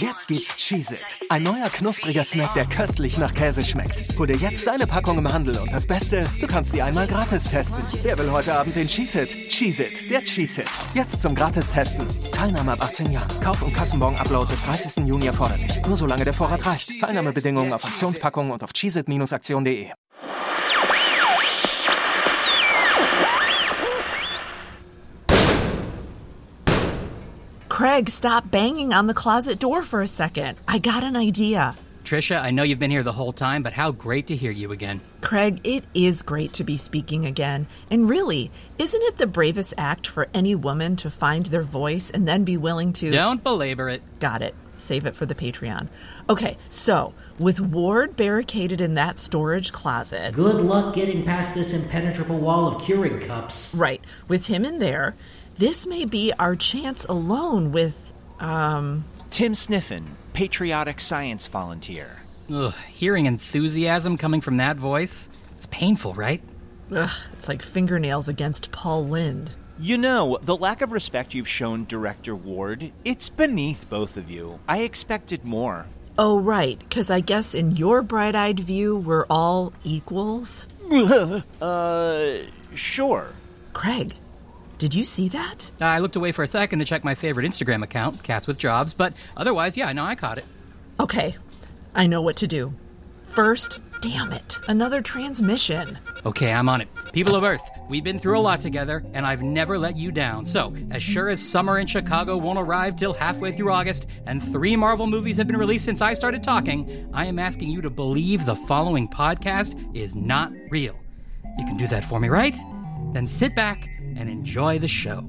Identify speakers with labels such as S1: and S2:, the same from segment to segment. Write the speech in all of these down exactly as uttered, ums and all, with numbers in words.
S1: Jetzt gibt's Cheez-It, ein neuer knuspriger Snack, der köstlich nach Käse schmeckt. Hol dir jetzt deine Packung im Handel und das Beste, du kannst sie einmal gratis testen. Wer will heute Abend den Cheez-It? Cheez-It, der Cheez-It. Jetzt zum Gratis-Testen. Teilnahme ab achtzehn Jahren. Kauf- und Kassenbon-Upload bis dreißigsten Juni erforderlich. Nur solange der Vorrat reicht. Teilnahmebedingungen auf Aktionspackungen und auf cheezit Bindestrich aktion punkt de.
S2: Craig, stop banging on the closet door for a second. I got an idea.
S3: Trisha, I know you've been here the whole time, but how great to hear you again.
S2: Craig, it is great to be speaking again. And really, isn't it the bravest act for any woman to find their voice and then be willing to...
S3: Don't belabor it.
S2: Got it. Save it for the Patreon. Okay, so, with Ward barricaded in that storage closet...
S4: Good luck getting past this impenetrable wall of Keurig cups.
S2: Right. With him in there... This may be our chance alone with, um...
S5: Tim Sniffen, patriotic science volunteer.
S3: Ugh, hearing enthusiasm coming from that voice, it's painful, right?
S2: Ugh, it's like fingernails against Paul Lynde.
S5: You know, the lack of respect you've shown Director Ward, it's beneath both of you. I expected more.
S2: Oh, right, because I guess in your bright-eyed view, we're all equals?
S5: uh, sure.
S2: Craig. Did you see that?
S3: I looked away for a second to check my favorite Instagram account, Cats with Jobs, but otherwise, yeah, no, I caught it.
S2: Okay, I know what to do. First, damn it, another transmission.
S3: Okay, I'm on it. People of Earth, we've been through a lot together, and I've never let you down. So, as sure as summer in Chicago won't arrive till halfway through August, and three Marvel movies have been released since I started talking, I am asking you to believe the following podcast is not real. You can do that for me, right? Then sit back and enjoy the show.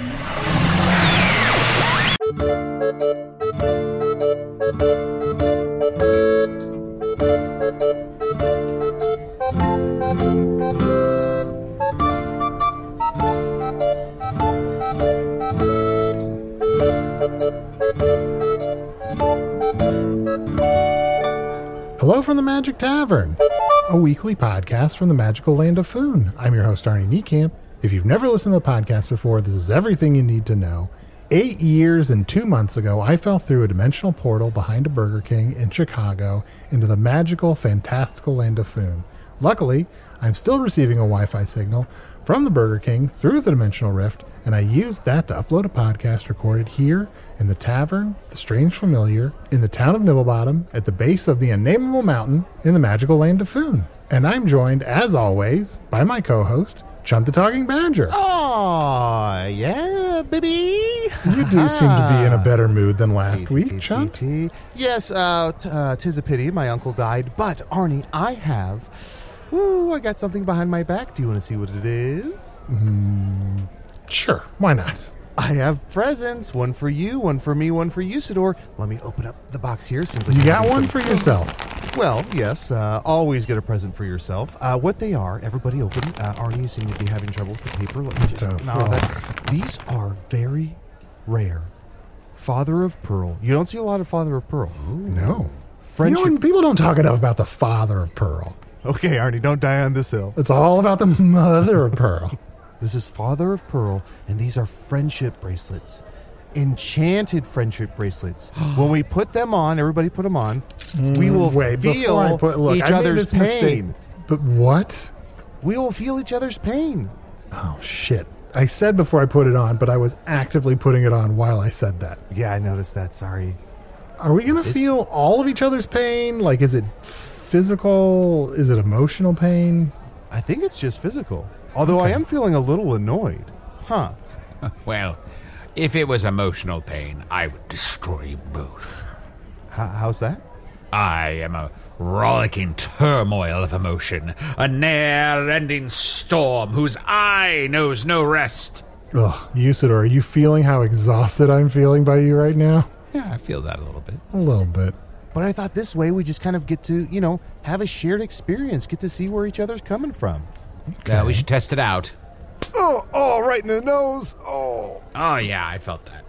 S6: Hello from the Magic Tavern, a weekly podcast from the magical land of Foon. I'm your host, Arnie Niekamp. If you've never listened to the podcast before, this is everything you need to know. Eight years and two months ago, I fell through a dimensional portal behind a Burger King in Chicago into the magical, fantastical land of Foon. Luckily, I'm still receiving a Wi-Fi signal from the Burger King through the dimensional rift, and I used that to upload a podcast recorded here in the tavern, the Strange Familiar, in the town of Nibblebottom, at the base of the unnameable mountain in the magical land of Foon. And I'm joined, as always, by my co-host, Chunt the Talking Badger.
S7: Aw, yeah, baby.
S6: You do seem to be in a better mood than last week, Chunt.
S7: Yes, uh, t- uh, 'tis a pity my uncle died, but Arnie, I have... Ooh, I got something behind my back. Do you want to see what it is?
S6: Mm, sure, why not?
S7: I have presents. One for you, one for me, one for Usador. Let me open up the box here. Seems like
S6: you got one for yourself.
S7: Well, yes, uh, always get a present for yourself. Uh, what they are, everybody open. Uh, Arnie, you seem to be having trouble with the paper. Let me just...
S6: Oh,
S7: no, that, these are very rare. Father of Pearl. You don't see a lot of Father of Pearl.
S6: Ooh. No.
S7: Friendship.
S6: You know, people don't talk enough about the Father of Pearl.
S7: Okay, Arnie, don't die on this hill.
S6: It's all about the Mother of Pearl.
S7: This is Father of Pearl, and these are friendship bracelets. Enchanted friendship bracelets. When we put them on, everybody put them on, mm, we will
S6: wait,
S7: feel
S6: I put, look,
S7: each
S6: I
S7: other's pain.
S6: Mistake. But what?
S7: We will feel each other's pain.
S6: Oh, shit. I said before I put it on, but I was actively putting it on while I said that.
S7: Yeah, I noticed that. Sorry.
S6: Are we going to feel all of each other's pain? Like, is it physical? Is it emotional pain?
S7: I think it's just physical. Although okay. I am feeling a little annoyed. Huh.
S8: Well, if it was emotional pain, I would destroy you both.
S7: H- how's that?
S8: I am a rollicking turmoil of emotion, a ne'er-ending storm whose eye knows no rest.
S6: Ugh, Usador, are you feeling how exhausted I'm feeling by you right now?
S8: Yeah, I feel that a little bit.
S6: A little bit.
S7: But I thought this way we just kind of get to, you know, have a shared experience, get to see where each other's coming from.
S8: Okay. Yeah, we should test it out.
S7: Oh, oh, right in the nose. Oh.
S8: Oh, yeah, I felt that.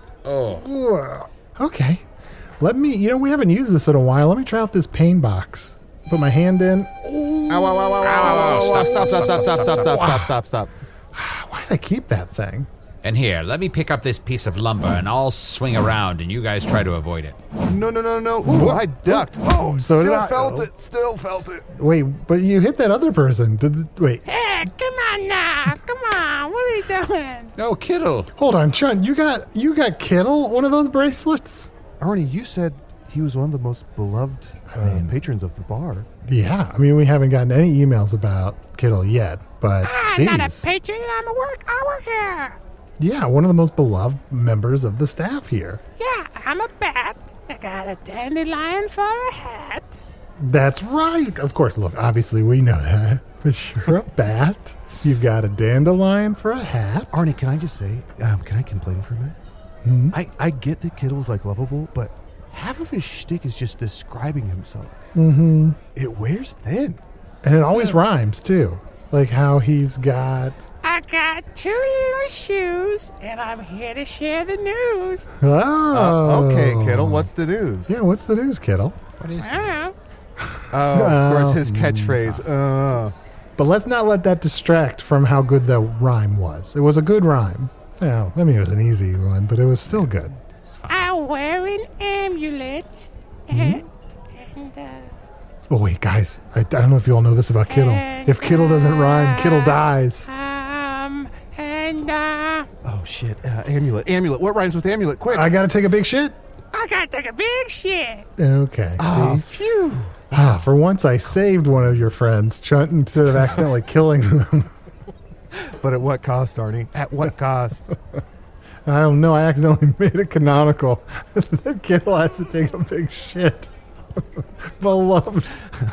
S8: Oh.
S6: Okay. Let me, you know, we haven't used this in a while. Let me try out this pain box. Put my hand in.
S7: Ow, ow, ow, ow, ow, ow, stop, stop, stop, stop, stop, stop, stop, stop, stop, stop.
S6: Why did I keep that thing?
S8: And here, let me pick up this piece of lumber, and I'll swing around, and you guys try to avoid it.
S7: No, no, no, no. Ooh, I ducked. Oh,
S6: So did
S7: still
S6: I.
S7: felt it. Still felt it.
S6: Wait, but you hit that other person. Did wait?
S9: Hey, come on now. Come on. What are you doing?
S8: No, Kittle.
S6: Hold on, Chunt. You got you got Kittle one of those bracelets?
S7: Arnie, you said he was one of the most beloved uh, patrons of the bar.
S6: Yeah, I mean we haven't gotten any emails about Kittle yet, but
S9: I'm not a
S6: geez.
S9: patron. I'm a work. I work here.
S6: Yeah, one of the most beloved members of the staff here.
S9: Yeah, I'm a bat. I got a dandelion for a hat.
S6: That's right. Of course, look, obviously we know that. But you're a bat. You've got a dandelion for a hat.
S7: Arnie, can I just say, um, can I complain for a minute? Mm-hmm. I, I get that Kittle's like lovable, but half of his shtick is just describing himself.
S6: Mm-hmm.
S7: It wears thin.
S6: And it always rhymes, too. Like how he's got...
S9: I got two little shoes, and I'm here to share the news.
S6: Oh.
S7: Uh, okay, Kittle, what's the news?
S6: Yeah, what's the news, Kittle?
S8: What is
S9: Oh.
S7: Oh, of course, his catchphrase. Uh.
S6: But let's not let that distract from how good the rhyme was. It was a good rhyme. Yeah, I mean, it was an easy one, but it was still good.
S9: I wear an amulet.
S6: Mm-hmm.
S9: And, uh,
S6: Oh, wait, guys. I, I don't know if you all know this about Kittle.
S9: And,
S6: If Kittle doesn't rhyme, Kittle dies.
S9: um, and, uh,
S7: Oh, shit. Uh, amulet. Amulet. What rhymes with amulet? Quick.
S6: I gotta take a big shit.
S9: I gotta take a big shit.
S6: Okay,
S7: Oh,
S6: see?
S7: phew.
S6: Ah, for once I saved one of your friends, Chunt, instead of accidentally killing them.
S7: But at what cost, Arnie? At what cost?
S6: I don't know. I accidentally made it canonical that Kittle has to take a big shit. Beloved.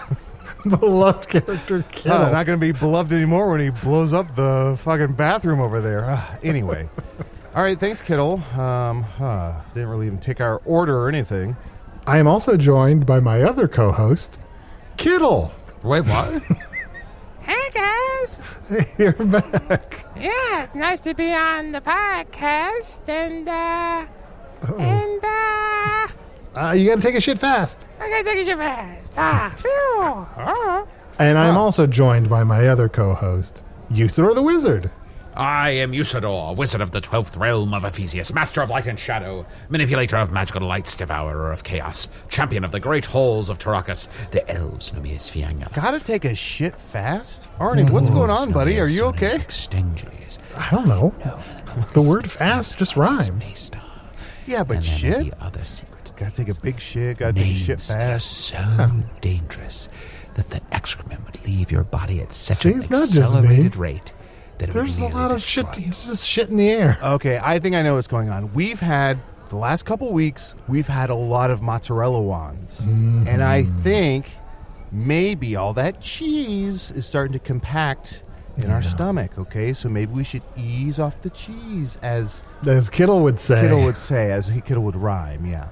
S6: Beloved character Kittle.
S7: Uh, not going to be beloved anymore when he blows up the fucking bathroom over there. Uh, anyway. All right, thanks, Kittle. Um, huh, didn't really even take our order or anything.
S6: I am also joined by my other co-host, Kittle.
S8: Wait, what?
S9: Hey, guys.
S6: Hey, you're back.
S9: Yeah, it's nice to be on the podcast. And, uh, and, uh,
S6: Uh, you got to take a shit fast.
S9: I gotta take a shit fast. Ah, phew. Oh.
S6: And I'm also joined by my other co-host, Usador the Wizard.
S8: I am Usador, wizard of the twelfth realm of Ephesius, master of light and shadow, manipulator of magical lights, devourer of chaos, champion of the great halls of Tarakas. The elves know me as Fianga.
S7: Gotta take a shit fast? Arnie, what's going on, buddy? Are you okay?
S8: Exchanges.
S6: I don't know. The word fast just rhymes.
S7: Yeah, but
S8: And then
S7: shit?
S8: the other secret.
S7: Gotta take a big shit, gotta take a shit
S8: Names that are
S7: fast.
S8: so dangerous that the excrement would leave your body at such
S6: See,
S8: an
S6: it's not just me.
S8: accelerated rate that it
S6: There's a
S8: would nearly
S6: lot of
S8: destroy
S6: shit,
S8: you.
S6: just shit in the air.
S7: Okay, I think I know what's going on. We've had, the last couple weeks, we've had a lot of mozzarella wands.
S6: Mm-hmm.
S7: And I think maybe all that cheese is starting to compact in our stomach, okay? So maybe we should ease off the cheese, as
S6: As Kittle would say.
S7: Kittle would say, as he Kittle would rhyme, yeah.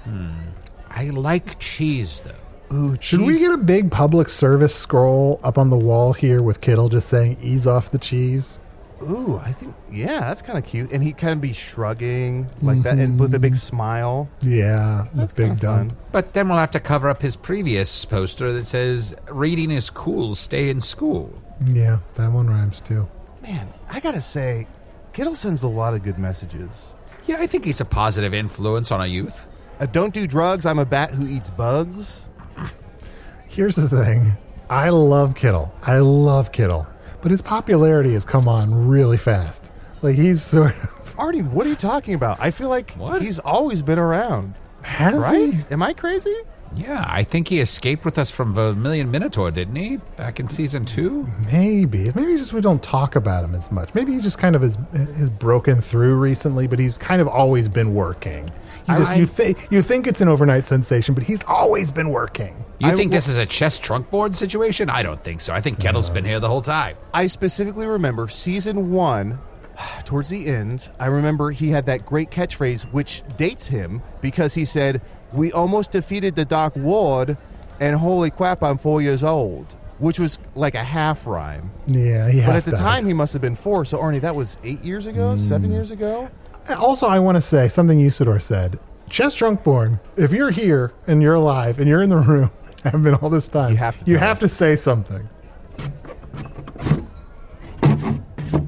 S8: I like cheese, though.
S7: Ooh,
S6: Should we get a big public service scroll up on the wall here with Kittle just saying, ease off the cheese?
S7: Ooh, I think, yeah, that's kind of cute. And he'd kind of be shrugging like that and with a big smile.
S6: Yeah, that's big
S7: kinda
S6: dumb.
S7: fun.
S8: But then we'll have to cover up his previous poster that says, reading is cool, stay in school.
S6: Yeah, that one rhymes too.
S7: Man, I gotta say, Kittle sends a lot of good messages.
S8: Yeah, I think he's a positive influence on our youth.
S7: Uh, don't do drugs, I'm a bat who eats bugs.
S6: Here's the thing. I love Kittle. I love Kittle. But his popularity has come on really fast. Like, he's sort of...
S7: Artie, what are you talking about? I feel like
S8: What?
S7: he's always been around.
S6: Has
S7: Right?
S6: he?
S7: Am I crazy?
S8: Yeah, I think he escaped with us from Vermilion Minotaur, didn't he? Back in season two?
S6: Maybe. Maybe it's just we don't talk about him as much. Maybe he just kind of has, has broken through recently, but he's kind of always been working. You, just,
S8: I-
S6: you, th- you think it's an overnight sensation, but he's always been working.
S8: You
S7: I
S8: think
S7: w-
S8: this is a chess trunk board situation? I don't think so. I think Kettle's been here the whole time.
S7: I specifically remember season one, towards the end, I remember he had that great catchphrase, which dates him, because he said, "We almost defeated the Dark Ward, and holy crap, I'm four years old," which was like a half rhyme.
S6: Yeah, he
S7: But
S6: has
S7: at the
S6: to.
S7: time, he must have been four. So, Arnie, that was eight years ago, seven years ago?
S6: Also, I want to say something Usador said. Chess Drunkborn, if you're here and you're alive and you're in the room, haven't been all this time,
S7: You have to
S6: you
S7: tell
S6: have
S7: us.
S6: to say something.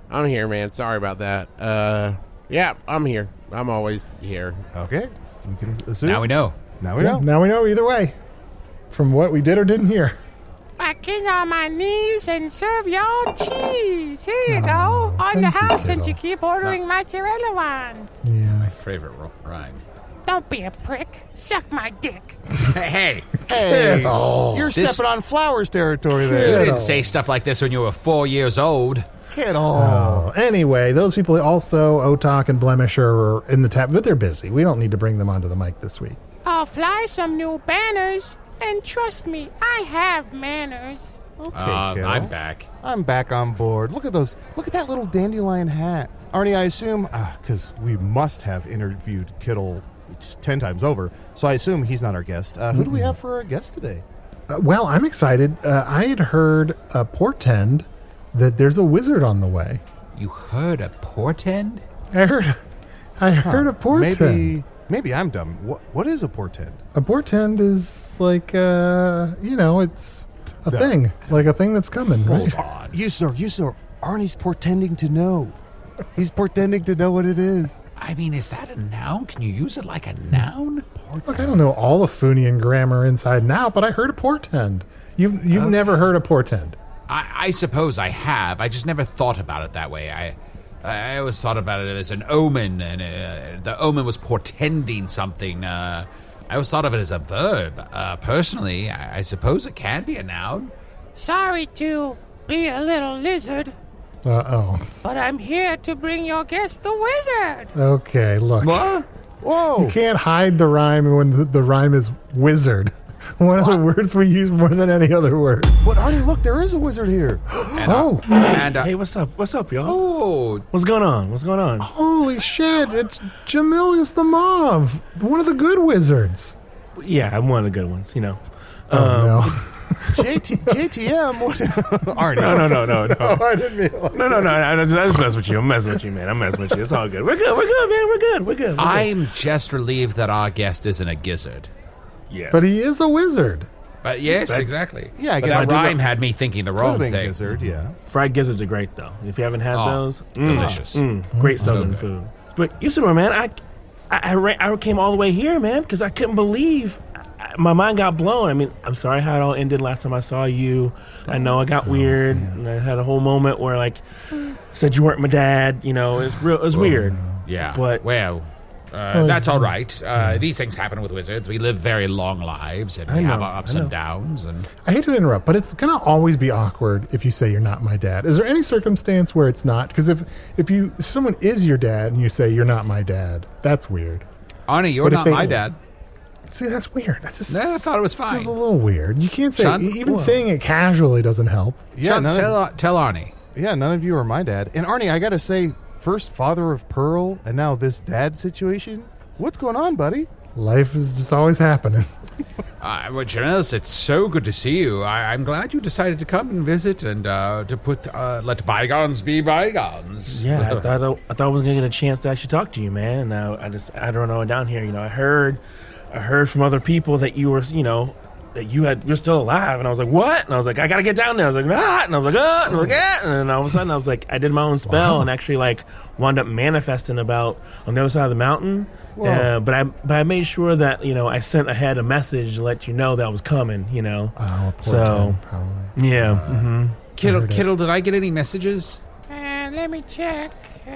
S10: I'm here, man. Sorry about that. Uh, yeah, I'm here. I'm always here.
S7: Okay. We can assume.
S8: Now we know.
S7: Now we
S6: Yeah,
S7: know.
S6: now we know either way. From what we did or didn't hear.
S9: I get on my knees and serve y'all cheese. Here you go. On
S6: thank
S9: the
S6: you,
S9: house since
S6: kiddo.
S9: you keep ordering mozzarella ones.
S6: Yeah.
S8: My favorite ro- rhyme.
S9: Don't be a prick. Suck my dick.
S8: Hey,
S7: Hey,
S6: Kiddo.
S7: you're
S8: This-
S7: stepping on Flowers territory
S8: you
S7: there.
S8: didn't say stuff like this when you were four years old.
S7: Kiddo.
S6: Oh, anyway, those people also, Otak and Blemish, are in the tap, but they're busy. We don't need to bring them onto the mic this week.
S9: I'll fly some new banners. And trust me, I have manners.
S7: Okay,
S8: Uh,
S7: kiddo.
S8: I'm back.
S7: I'm back on board. Look at those. Look at that little dandelion hat. Arnie, I assume, because we must have interviewed Kittle ten times over, so I assume he's not our guest. Uh, who do we have for our guest today?
S6: Uh, well, I'm excited. Uh, I had heard a portend that there's a wizard on the way.
S8: You heard a portend?
S6: I heard I heard a portend.
S7: Maybe, maybe I'm dumb. What, what is a portend?
S6: A portend is like, uh, you know, it's a thing. Like a thing that's coming, right?
S7: on. You, sir, you, sir. Arnie's portending to know. He's portending to know what it is.
S8: I mean, is that a noun? Can you use it like a noun?
S6: Look, I don't know all of Funian grammar inside and out, but I heard a portend. You've, you've
S8: Okay.
S6: never heard a portend.
S8: I, I suppose I have. I just never thought about it that way. I I always thought about it as an omen, and uh, the omen was portending something. Uh, I always thought of it as a verb. Uh, personally, I, I suppose it can be a noun.
S9: Sorry to be a little lizard,
S6: Uh-oh.
S9: but I'm here to bring your guest the wizard.
S6: Okay, look.
S8: What?
S7: Whoa.
S6: You can't hide the rhyme when the, the rhyme is wizard. One of the words we use more than any other word.
S7: But Arnie, look, there is a wizard here.
S8: And,
S6: Oh,
S8: and uh,
S11: Hey, what's up? What's up, y'all?
S8: oh,
S11: What's going on? What's going on?
S6: holy shit. It's Jamilius the Mauve, one of the good wizards.
S11: Yeah, I'm one of the good ones, you know.
S6: Oh, no.
S7: J T, J T M. What? Arnie.
S11: No, no, no, no, no.
S6: Oh, I didn't mean like
S11: No, no, no. I, I just, I just mess with you. I'm messing with you, man. I'm messing with you. It's all good. We're good. We're good, man. We're good. We're good. We're good.
S8: I'm just relieved that our guest isn't a gizzard.
S11: Yes.
S6: But he is a wizard.
S8: But yes,
S11: That-
S8: exactly.
S7: Yeah, I
S8: But
S7: guess
S8: that
S7: I do
S8: rhyme
S11: that-
S8: had me thinking the
S7: Could
S8: wrong
S7: have been
S8: thing.
S7: gizzard, yeah.
S11: Fried gizzards are great, though. If you haven't had
S8: Oh,
S11: those, mm,
S8: delicious.
S11: mm, great
S8: So
S11: southern
S8: good.
S11: food. But Usador, man, I, I, I, ra- I came all the way here, man, because I couldn't believe. I, my mind got blown. I mean, I'm sorry how it all ended last time I saw you. I know I got weird, and I had a whole moment where, like, I said you weren't my dad. You know, it was real. It was weird.
S8: Yeah.
S11: But-
S8: well, uh, that's all right. Uh, these things happen with wizards. We live very long lives, and we
S11: I
S8: have
S11: know,
S8: our ups
S11: I
S8: and
S11: know.
S8: downs. And
S6: I hate to interrupt, but it's going to always be awkward if you say you're not my dad. Is there any circumstance where it's not? Because if, if you if someone is your dad and you say you're not my dad, that's weird.
S8: Arnie, you're
S6: But if
S8: not
S6: they-
S8: my dad.
S6: See, that's weird. That's just
S8: No, I thought it was fine.
S6: feels a little weird. You can't say
S8: Son?
S6: even
S11: Whoa.
S6: saying it casually doesn't help.
S7: Yeah,
S8: Tell,
S7: none
S8: tell,
S7: of,
S8: tell Arnie.
S7: yeah, none of you are my dad. And Arnie, I got to say, first father of Pearl, and now this dad situation. What's going on, buddy?
S6: Life is just always happening.
S8: Uh, well, Janelle, it's so good to see you. I, I'm glad you decided to come and visit and uh, to put uh, let bygones be bygones.
S11: Yeah, I thought I, I thought I was gonna get a chance to actually talk to you, man. And I, I just I don't know down here. You know, I heard I heard from other people that you were, you know, that you had you're still alive, and I was like, what? And I was like, I gotta get down there. I was like, ah, and I was like, ah, and I was like, ah, and then all of a sudden I was like, I did my own spell
S6: Wow.
S11: and actually like wound up manifesting about on the other side of the mountain.
S7: Whoa.
S11: Uh, but I but I made sure that you know I sent ahead a message to let you know that was coming. You know,
S6: Oh, poor
S11: So-
S6: Ted, probably.
S11: yeah. hmm
S8: Kittle,
S6: heard it.
S8: Kittle, did I get any messages?
S9: Uh, let me check. Uh,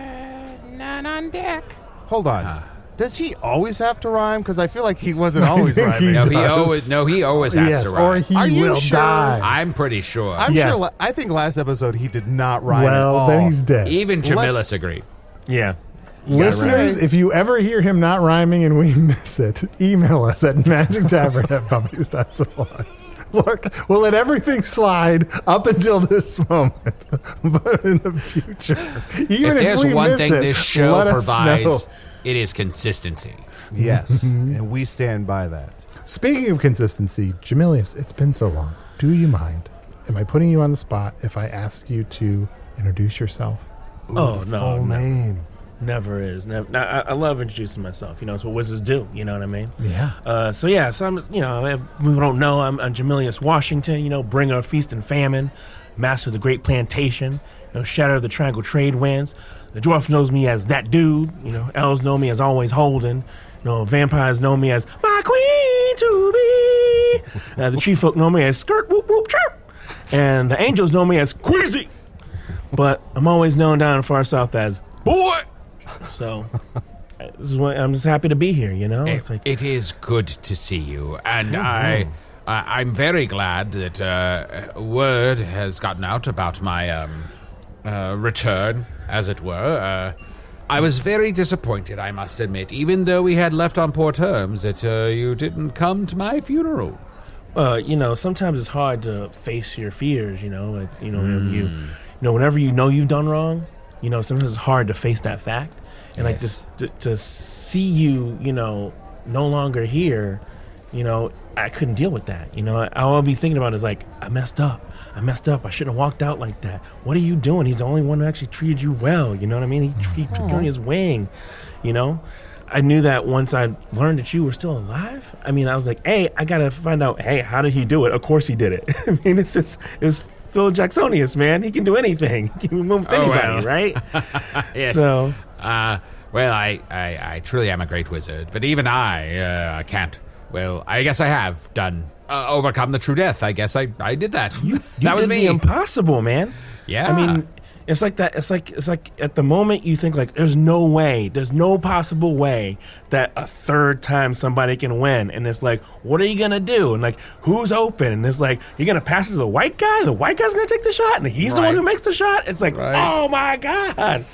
S9: none on deck.
S7: Hold on.
S8: Ah.
S7: Does he always have to rhyme? Because I feel like he wasn't always
S6: think he
S7: rhyming.
S8: No, he
S6: does.
S8: always no, he always has
S6: Yes,
S8: to
S6: or
S8: rhyme.
S6: he
S7: Are you
S6: will
S7: sure?
S6: die.
S8: I'm pretty sure.
S7: I'm
S6: Yes.
S7: sure. La- I think last episode he did not rhyme at
S6: well,
S7: all.
S6: then he's dead.
S8: Even
S7: Let's-
S8: Jamilus agreed.
S11: Yeah.
S6: Listeners,
S7: right.
S6: if you ever hear him not rhyming and we miss it, email us at magic tavern at puppies dot supplies. Look, we'll let everything slide up until this moment, but in the future, even
S8: if
S6: if,
S8: there's
S6: we
S8: one
S6: miss
S8: thing
S6: it,
S8: this show
S6: let us know.
S8: provides, it is consistency.
S7: Yes, and we stand by that.
S6: Speaking of consistency, Jamilius, it's been so long. Do you mind? Am I putting you on the spot if I ask you to introduce yourself?
S7: Ooh,
S11: Oh,
S7: the
S11: no,
S7: full
S11: no.
S7: name.
S11: Never is. Never. Now, I, I love introducing myself. You know, it's what wizards do. You know what I mean?
S6: Yeah.
S11: Uh, so yeah, so I'm. You know, if people don't know, I'm, I'm Jamilius Washington. You know, bringer of feast and famine, master of the great plantation, You know, Shadow of the Triangle Trade Winds. The dwarf knows me as that dude. You know, elves know me as Always Holden. You know, vampires know me as my queen to be. Uh, the tree folk know me as Skirt Whoop Whoop Chirp. And the angels know me as Queasy. But I'm always known down in far south as Boy. So this is what, I'm just happy to be here, you know?
S8: It,
S11: it's like,
S8: it is good to see you. And I, I, I'm very glad that uh, word has gotten out about my um, uh, return, as it were. Uh, I was very disappointed, I must admit, even though we had left on poor terms, that uh, you didn't come to my funeral.
S11: Uh, you know, sometimes it's hard to face your fears, you know? It's, you know,
S8: Mm.
S11: you, you know, whenever you know you've done wrong, you know, sometimes it's hard to face that fact. And like
S8: Yes.
S11: just to, to see you, you know, no longer here, you know, I couldn't deal with that. You know, all I'll be thinking about is like, I messed up. I messed up. I shouldn't have walked out like that. What are you doing? He's the only one who actually treated you well. You know what I mean? He, he took you on his wing, you know? I knew that once I learned that you were still alive. I mean, I was like, hey, I got to find out, hey, how did he do it? Of course he did it. I mean, it's just, it's Phil Jacksonius, man. He can do anything. He can move with
S8: Oh,
S11: anybody,
S8: well.
S11: right?
S8: Yes.
S11: So,
S8: Uh, well, I, I, I truly am a great wizard, but even I uh, can't. Well, I guess I have done uh, overcome the true death. I guess I, I did that.
S11: you
S8: that was
S11: did
S8: me.
S11: the impossible, man.
S8: Yeah.
S11: I mean, it's like that. It's like it's like at the moment you think like, there's no way, there's no possible way that a third time somebody can win, and it's like, what are you gonna do? And like, who's open? And it's like, you're gonna pass it to the white guy. The white guy's gonna take the shot, and he's the
S8: Right.
S11: one who makes the shot. It's like,
S8: Right.
S11: oh my god.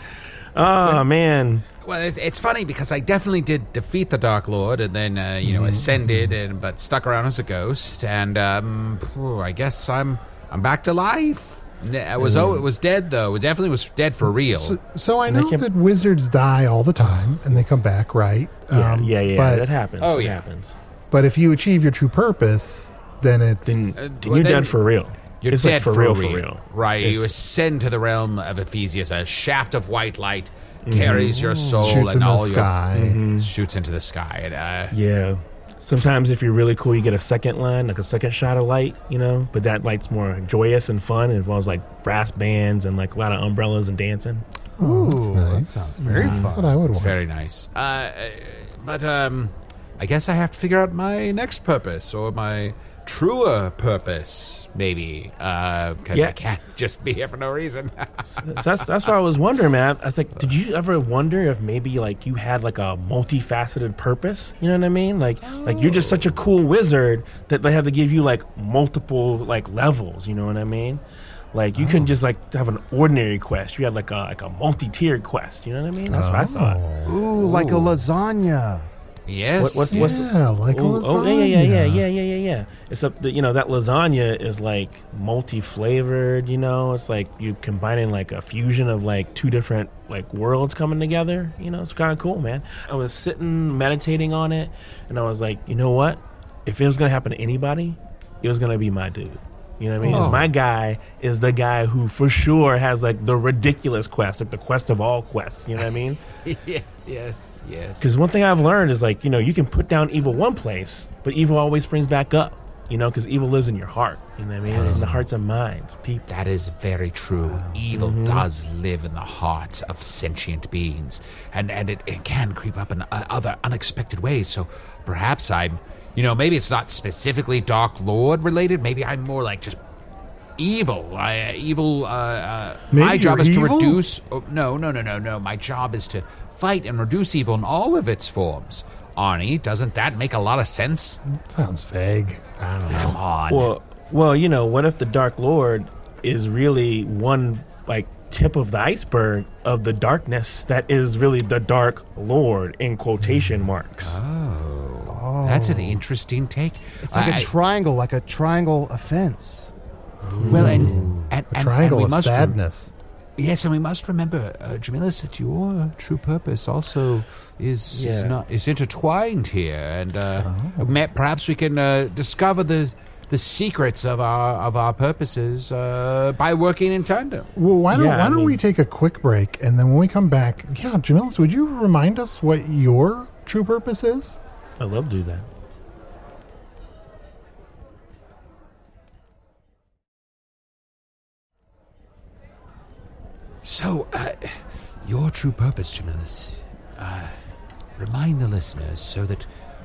S11: Oh man.
S8: Well, it's, it's funny because I definitely did defeat the Dark Lord and then, uh, you know, ascended and but stuck around as a ghost. And um, phew, I guess I'm I'm back to life. N- I was oh, it was dead though. It definitely was dead for real.
S6: So, so I
S11: And they
S6: know
S11: can-
S6: that wizards die all the time and they come back, right?
S11: Yeah,
S6: Um,
S11: yeah, yeah.
S6: But,
S11: that happens.
S8: Oh,
S11: it
S8: yeah.
S11: happens.
S6: but if you achieve your true purpose, then it's
S11: Then,
S8: Uh,
S11: then
S8: well,
S11: you're
S8: then-
S11: dead for real.
S8: You're
S11: it's
S8: dead
S11: like for, real, for real.
S8: Right. You
S11: It's-
S8: ascend to the realm of Ephesius. A shaft of white light carries your soul
S6: shoots
S8: and
S6: in the
S8: all
S6: sky.
S8: your shoots into the sky. And, uh,
S11: Yeah. Sometimes if you're really cool, you get a second line, like a second shot of light, you know? But that light's more joyous and fun. It involves like brass bands and like a lot of umbrellas and dancing.
S6: Oh, that's
S7: Ooh,
S6: nice.
S7: that sounds very
S6: That's
S7: fun.
S6: what I would
S8: It's
S6: want.
S8: very nice. Uh, uh, but um, I guess I have to figure out my next purpose or my truer purpose, maybe. Because
S11: Yeah.
S8: I can't just be here for no reason.
S11: So that's that's what I was wondering, man. I, I think, did you ever wonder if maybe like you had like a multifaceted purpose? You know what I mean? Like like you're just such a cool wizard that they have to give you like multiple like levels. You know what I mean? Like you couldn't just like have an ordinary quest. You had like a like a multi-tiered quest. You know what I mean? That's what I thought.
S7: Ooh, like a lasagna.
S8: yes.
S11: What, what's what's
S6: Yeah, like a
S11: oh, oh, yeah, yeah, yeah, yeah,
S6: lasagna.
S11: yeah, yeah, yeah, yeah. It's up. You know that lasagna is like multi-flavored. You know, it's like you combining like a fusion of like two different like worlds coming together. You know, it's kind of cool, man. I was sitting meditating on it, and I was like, you know what? If it was gonna happen to anybody, it was gonna be my dude. You know what I mean?
S8: Oh.
S11: It's my guy is the guy who for sure has like the ridiculous quest, like the quest of all quests. You know what I mean?
S8: Yeah, yes, yes.
S11: Because one thing I've learned is like, you know, you can put down evil one place, but evil always springs back up, you know, because evil lives in your heart. You know what I mean? It's in the hearts and minds of people.
S8: That is very true. Evil
S11: Mm-hmm.
S8: does live in the hearts of sentient beings, and and it, it can creep up in uh, other unexpected ways. So perhaps I'm, you know, maybe it's not specifically Dark Lord related. Maybe I'm more like just evil. I, uh, evil. Uh, uh,
S6: Maybe
S8: my job
S6: you're
S8: is to
S6: evil?
S8: reduce. Oh, no, no, no, no, no. My job is to fight and reduce evil in all of its forms. Arnie, doesn't that make a lot of sense?
S6: Sounds vague. I don't know.
S8: Come on.
S11: Well, well, you know, what if the Dark Lord is really one like tip of the iceberg of the darkness that is really the Dark Lord in quotation marks?
S8: Oh, that's an interesting take.
S7: It's like
S8: I-
S7: a triangle, like a triangle offense.
S8: Well, and, and,
S6: A
S8: and-
S6: triangle
S8: and we
S6: of
S8: must rem-
S6: sadness.
S8: yes, and we must remember, uh, Jamila, that your true purpose also is is
S11: Yeah.
S8: not is intertwined here, and uh, ma- perhaps we can uh, discover the the secrets of our of our purposes uh, by working in tandem.
S6: Well, why don't
S11: Yeah,
S6: why
S11: I
S6: don't we
S11: mean-
S6: take a quick break, and then when we come back, yeah, Jamilis, would you remind us what your true purpose is?
S11: I'd love to do that.
S8: So, uh, your true purpose, Jamilus, uh, remind the listeners so that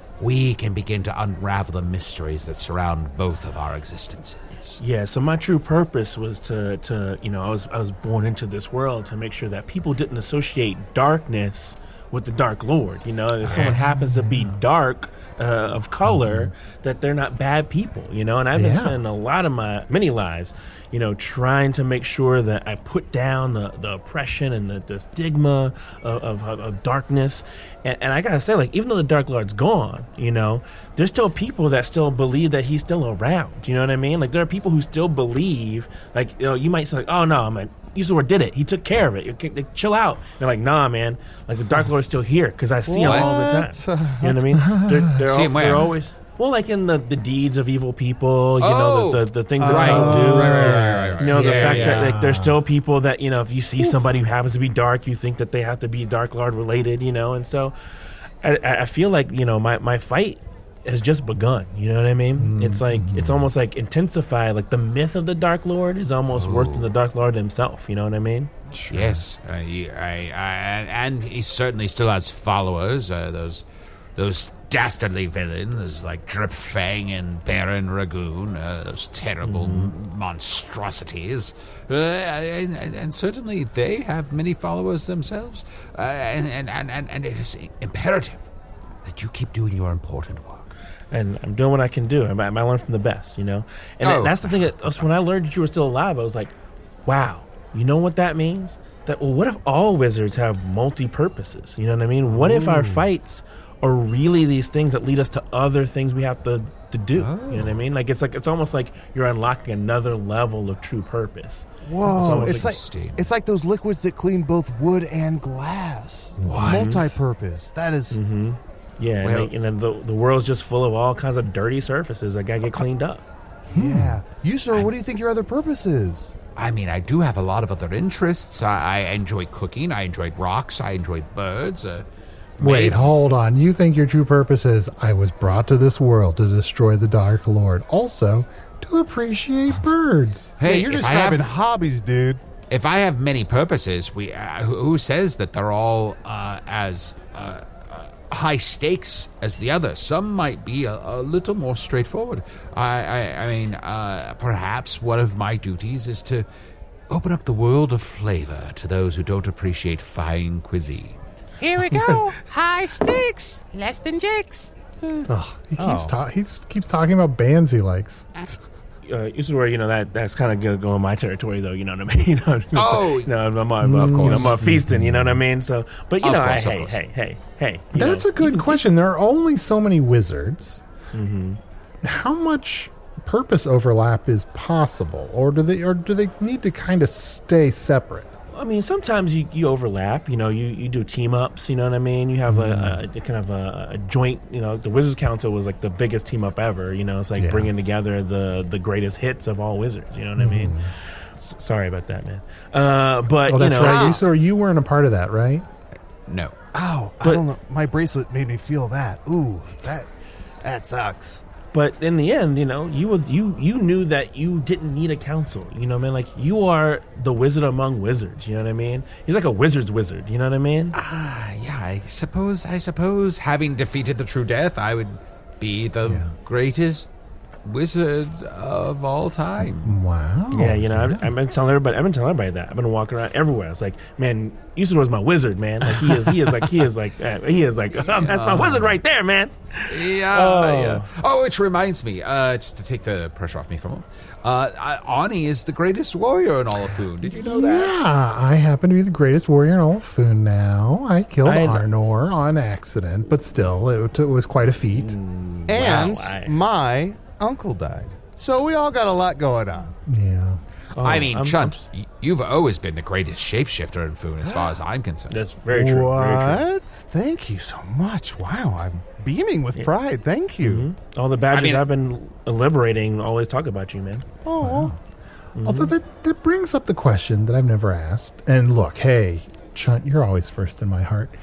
S8: we can begin to unravel the mysteries that surround both of our existences.
S11: Yeah, so my true purpose was to, to you know, I was I was born into this world to make sure that people didn't associate darkness with the Dark Lord. You know, if someone happens to be dark uh, of color, mm-hmm. that they're not bad people. You know, and I've been
S6: Yeah.
S11: spending a lot of my many lives, you know, trying to make sure that I put down the, the oppression and the, the stigma of, of, of darkness. And, and I gotta say, like, even though the Dark Lord's gone, you know, there's still people that still believe that he's still around. You know what I mean? Like, there are people who still believe, like, you know, you might say, like, oh no, I'm like, Usador did it. He took care of it. You can, like, chill out. They're like, nah, man. Like, the Dark Lord's still here because I see
S7: What?
S11: him all the time. You know what I mean? They're, they're,
S8: See
S11: al-
S8: him where?
S11: they're always. Well, like in the, the deeds of evil people, you know,
S8: Oh.
S11: the, the, the things that
S8: Right.
S11: they do.
S8: Right, right, right, right,
S11: You know, the
S8: yeah,
S11: fact
S8: yeah.
S11: that like there's still people that, you know, if you see somebody who happens to be dark, you think that they have to be Dark Lord related, you know, and so I, I feel like, you know, my, my fight has just begun. You know what I mean? Mm-hmm. It's like it's almost like intensified. Like the myth of the Dark Lord is almost worse than the Dark Lord himself. You know what I mean?
S8: Sure. Yes, uh, he- I, I, and he certainly still has followers. Uh, those, those dastardly villains like Drip Fang and Baron Ragoon. Uh, those terrible mm-hmm. monstrosities. Uh, and, and, and certainly they have many followers themselves. Uh, and, and, and, and, and it is imperative that you keep doing your important work.
S11: And I'm doing what I can do. I, I learn from the best, you know? And
S8: Oh.
S11: that's the thing. That, when I learned that you were still alive, I was like, wow, you know what that means? That, well, what if all wizards have multi-purposes? You know what I mean? What if our fights are really these things that lead us to other things we have to, to do?
S8: Oh.
S11: You know what I mean? Like it's like it's almost like you're unlocking another level of true purpose.
S7: Whoa,
S11: almost
S7: it's like,
S8: Interesting.
S7: it's like those liquids that clean both wood and glass.
S11: What?
S7: Multi-purpose. That is-
S11: Mm-hmm. Yeah,
S8: Well-
S11: and, like, and then the, the world's just full of all kinds of dirty surfaces that gotta get cleaned up.
S7: Yeah. You, sir, what do you think your other purpose is?
S8: I mean, I do have a lot of other interests. I, I enjoy cooking. I enjoyed rocks. I enjoyed birds. Uh,
S6: Wait,
S8: maybe-
S6: hold on. You think your true purpose is I was brought to this world to destroy the Dark Lord, also to appreciate birds.
S8: Hey,
S7: Yeah, you're
S8: if I
S7: describing
S8: have-
S7: hobbies, dude.
S8: If I have many purposes, we uh, who, who says that they're all uh, as uh, uh, high stakes as the others? Some might be a, a little more straightforward. I, I, I mean, uh, perhaps one of my duties is to open up the world of flavor to those who don't appreciate fine cuisine.
S9: Here we go. High stakes, less than jakes.
S6: Ugh, he keeps
S11: Oh.
S6: ta- he just keeps talking about bands he likes.
S11: Uh, this is where you know that that's kind of gonna go in my territory, though. You know what I mean? You know, what I mean?
S8: Oh,
S11: you know, I'm, I'm, I'm, of course, you know, I'm uh, feasting. You know what I mean? So, but you
S8: Of
S11: know,
S8: course, of
S11: I, hey,
S8: course.
S11: hey, hey, hey, you
S6: That's
S11: know,
S6: a good question. There are only so many wizards.
S11: Mm-hmm.
S6: How much purpose overlap is possible, or do they, or do they need to kind of stay separate?
S11: I mean, sometimes you, you overlap. You know, you, you do team ups. You know what I mean? You have a, a, a kind of a, a joint. You know, the Wizards Council was like the biggest team up ever. You know, it's like
S6: Yeah.
S11: bringing together the the greatest hits of all wizards. You know what I mean? S- sorry about that, man. Uh, but
S6: Oh, that's
S11: you know,
S6: right. You, so you weren't a part of that, right?
S8: No.
S7: Ow, I
S11: But-
S7: don't know. My bracelet made me feel that. Ooh, that that sucks.
S11: But in the end, you know, you were, you you knew that you didn't need a council. You know what I mean? Like you are the wizard among wizards. You know what I mean? He's like a wizard's wizard. You know what I mean?
S8: Ah, yeah, I suppose, I suppose having defeated the True Death, I would be the
S6: Yeah.
S8: greatest wizard of all time.
S6: Wow.
S11: Yeah, you know, I've, I've been telling everybody. I've been telling everybody that. I've been walking around everywhere. It's like, man, Usador's my wizard, man. Like he is. He is like. He is like. Uh, he is like. that's my wizard right there, man.
S8: Yeah,
S11: Oh.
S8: yeah. Oh, which reminds me, uh, just to take the pressure off me for a moment, uh, I- Ani is the greatest warrior in all of Food. Did you know that?
S6: Yeah, I happen to be the greatest warrior in all of Foon now. I killed
S11: I-
S6: Arnor on accident, but still, it, it was quite a feat.
S7: And
S11: I-
S7: my uncle died. So we all got a lot going on.
S6: Yeah.
S11: Oh,
S8: I mean,
S11: I'm-
S8: Chunt, y- you've always been the greatest shapeshifter in Food, as far as I'm concerned.
S11: That's very true.
S7: What?
S11: Very true.
S7: Thank you so much. Wow, I'm beaming with pride. Thank you.
S11: Mhm. All the badges
S8: I mean-
S11: I've been liberating always talk about you, man.
S7: Oh,
S6: Although that, that brings up the question that I've never asked. And look, hey, Chunt, you're always first in my heart.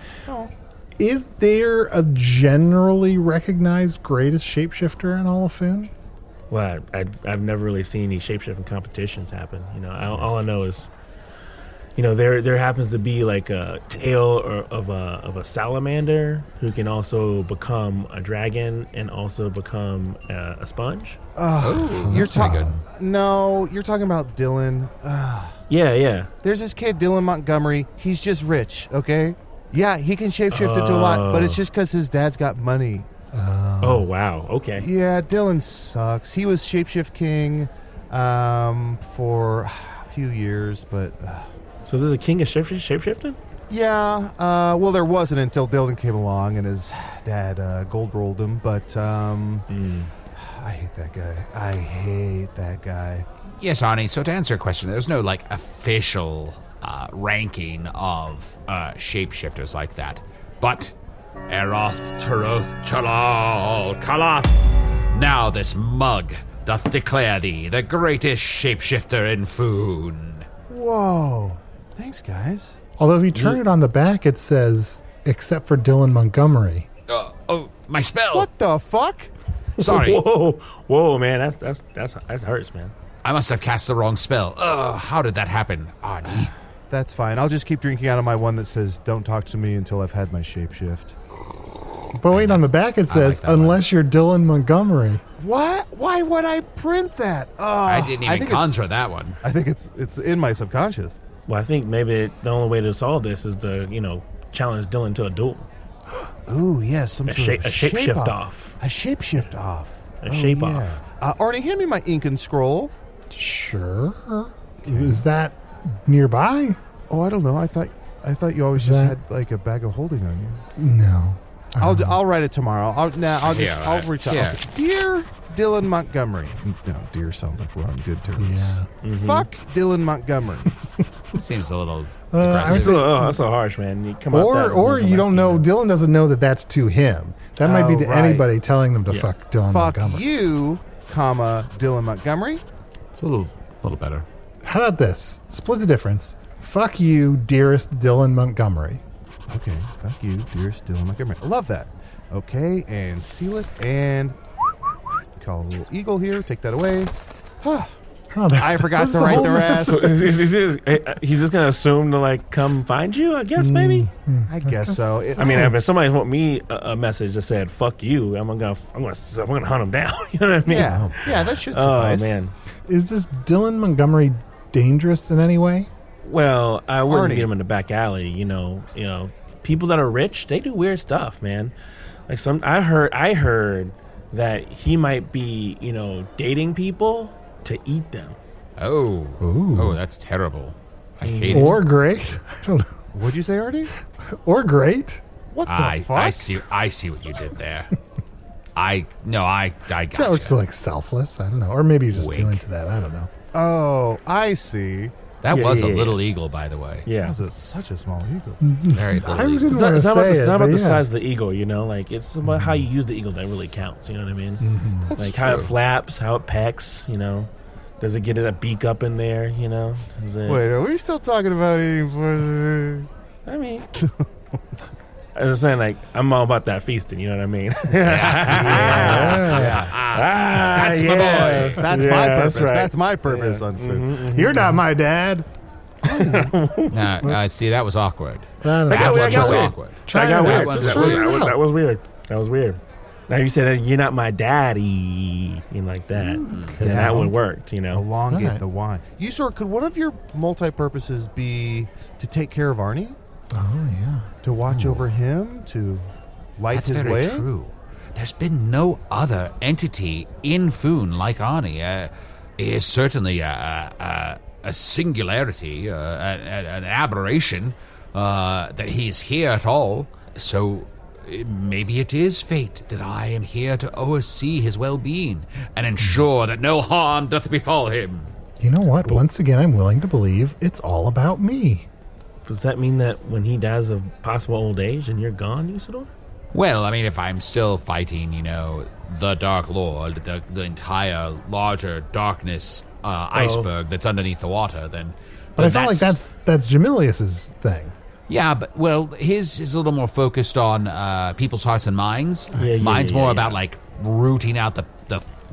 S6: Is there a generally recognized greatest shapeshifter in all of Foon?
S11: Well, I, I, I've never really seen any shapeshifting competitions happen. You know, I, all I know is you know, there there happens to be like a tail or of a of a salamander who can also become a dragon and also become a, a sponge.
S7: Oh, you're talking. No, you're talking about Dylan. Uh,
S11: yeah, yeah.
S7: There's this kid, Dylan Montgomery. He's just rich, okay? Yeah, he can shapeshift into a lot, but it's just because his dad's got money.
S11: Uh, oh, wow. Okay.
S7: Yeah, Dylan sucks. He was Shapeshift King um, for a few years, but... Uh,
S11: so there's a king of shapeshifting?
S7: Yeah. Uh, well, there wasn't until Dylan came along and his dad uh, gold rolled him, but um, mm. I hate that guy. I hate that guy.
S8: Yes, Arnie, so to answer your question, there's no, like, official uh, ranking of uh, shapeshifters like that. But, Eroth, Turoth, Chalal, Kalath, now this mug doth declare thee the greatest shapeshifter in Foon.
S7: Whoa. Thanks, guys.
S6: Although if you turn you... it on the back, it says, except for Dylan Montgomery.
S8: Uh, oh, my spell.
S7: What the fuck?
S8: Sorry.
S11: Whoa, whoa, man, that's that's that's that hurts, man.
S8: I must have cast the wrong spell. Ugh, how did that happen, Arnie?
S7: That's fine. I'll just keep drinking out of my one that says, don't talk to me until I've had my shapeshift.
S6: But wait, on the back it says, like unless one. You're Dylan Montgomery.
S7: What? Why would I print that? Oh,
S8: I didn't even I conjure that one.
S7: I think it's it's in my subconscious.
S11: Well, I think maybe the only way to solve this is to, you know, challenge Dylan to a duel.
S7: Ooh, yes, yeah, some
S11: a
S7: sort
S11: shape,
S7: of
S11: a shape, shape shift
S7: off.
S11: off.
S7: A shape shift off.
S11: A
S7: oh,
S11: shape
S7: yeah.
S11: off.
S7: Uh, Arnie, hand me my ink and scroll.
S6: Sure. Okay. Is that nearby?
S7: Oh, I don't know. I thought I thought you always
S6: is
S7: just
S6: that...
S7: had like a bag of holding on you.
S6: No.
S7: I'll um, I'll write it tomorrow. I'll nah, I'll just
S8: yeah,
S7: I'll reach out.
S8: Yeah.
S7: Dear Dylan Montgomery. No, dear sounds like we're on good terms.
S6: Yeah.
S7: Mm-hmm. Fuck Dylan Montgomery.
S8: Seems a little
S6: uh,
S11: that's, a little oh, that's a little harsh, man. You come
S6: or
S11: out
S6: or you don't know. Dylan doesn't know that that's to him. That might
S7: oh,
S6: be to
S7: right.
S6: anybody telling them to
S11: yeah.
S6: fuck Dylan
S7: fuck
S6: Montgomery.
S7: you, comma Dylan Montgomery.
S8: It's a little little better.
S6: How about this? Split the difference. Fuck you, dearest Dylan Montgomery.
S7: Okay, fuck you, dearest Dylan Montgomery. I love that. Okay, and seal it, and call a little eagle here. Take that away.
S6: Oh,
S7: I forgot to write the rest.
S11: So is, is, is, is, he's just gonna assume to like come find you. I guess maybe.
S6: Mm-hmm.
S7: I guess so. It,
S11: I mean, if somebody wrote me a, a message that said "fuck you," I'm gonna, I'm gonna, I'm gonna hunt him down. You know what I mean?
S7: Yeah, yeah, that should suffice.
S11: Oh man,
S6: is this Dylan Montgomery dangerous in any way?
S11: Well, I wouldn't
S7: Arnie.
S11: get him in the back alley. You know, you know, people that are rich, they do weird stuff, man. Like some, I heard, I heard that he might be, you know, dating people to eat them.
S8: Oh,
S6: Ooh.
S8: oh, that's terrible. I hate
S6: or
S8: it.
S6: Or great. I don't know.
S7: What'd you say, Artie?
S6: Or great.
S7: What the
S8: I,
S7: fuck?
S8: I see. I see what you did there. I no. I. I got
S6: That looks like selfless. I don't know. Or maybe he's just
S8: Wink.
S6: too into that. I don't know.
S7: Oh, I see.
S8: That
S11: Yeah,
S8: was
S11: yeah,
S8: a
S11: yeah.
S8: little eagle, by the way.
S11: Yeah,
S7: That was a, such a small eagle.
S8: Very little
S6: I
S8: eagle.
S6: didn't
S11: it's
S6: want
S11: not,
S6: to
S11: it's not about,
S6: say
S11: the, it's
S6: it,
S11: not about
S6: but
S11: the
S6: yeah.
S11: size of the eagle, you know. Like it's about how you use the eagle that really counts. You know what I mean?
S6: Mm-hmm.
S8: That's
S11: Like how it
S8: true.
S11: flaps, how it pecks. You know, does it get a beak up in there? You know, Is it,
S7: Wait, are we still talking about eating pussy?
S11: I mean, I was saying like I'm all about that feasting. You know what I mean?
S6: Yeah.
S11: Ah,
S8: That's my
S11: yeah.
S8: boy.
S7: That's
S11: Yeah,
S7: my
S11: that's
S7: purpose.
S11: right.
S7: That's my purpose
S11: Yeah.
S7: on food.
S11: Mhm, mhm.
S6: You're not my dad.
S8: Nah, uh, see, that was awkward.
S6: I don't know.
S11: That got weird,
S8: was
S11: that got weird.
S8: awkward.
S11: That got
S6: China
S11: weird.
S6: act,
S8: was
S6: just
S11: That was,
S6: trying
S11: that,
S6: it
S11: was,
S6: out.
S11: that was weird. That was weird. Now you said you're not my daddy, you know, like that. Then that would work, you know.
S7: Elongate
S6: Alright.
S7: the wine. You sort could one of your multi-purposes be to take care of Arnie,
S6: Oh, yeah.
S7: to watch over him, to light
S8: That's
S7: his
S8: very
S7: way?
S8: true. There's been no other entity in Foon like Arnie. Uh, he is certainly a, a, a singularity, uh, an, an aberration, uh, that he's here at all. So uh, maybe it is fate that I am here to oversee his well-being and ensure that no harm doth befall him.
S6: You know what? Once again, I'm willing to believe it's all about me.
S11: Does that mean that when he dies of possible old age and you're gone, Usador?
S8: Well, I mean, if I'm still fighting, you know, the Dark Lord, the, the entire larger darkness uh, iceberg that's underneath the water, then...
S6: But
S8: then
S6: I felt like that's that's Jamilius's thing.
S8: Yeah, but, well, his is a little more focused on uh, people's hearts and minds.
S11: Yeah, yeah,
S8: Mine's
S11: yeah,
S8: more
S11: yeah.
S8: about, like, rooting out the, the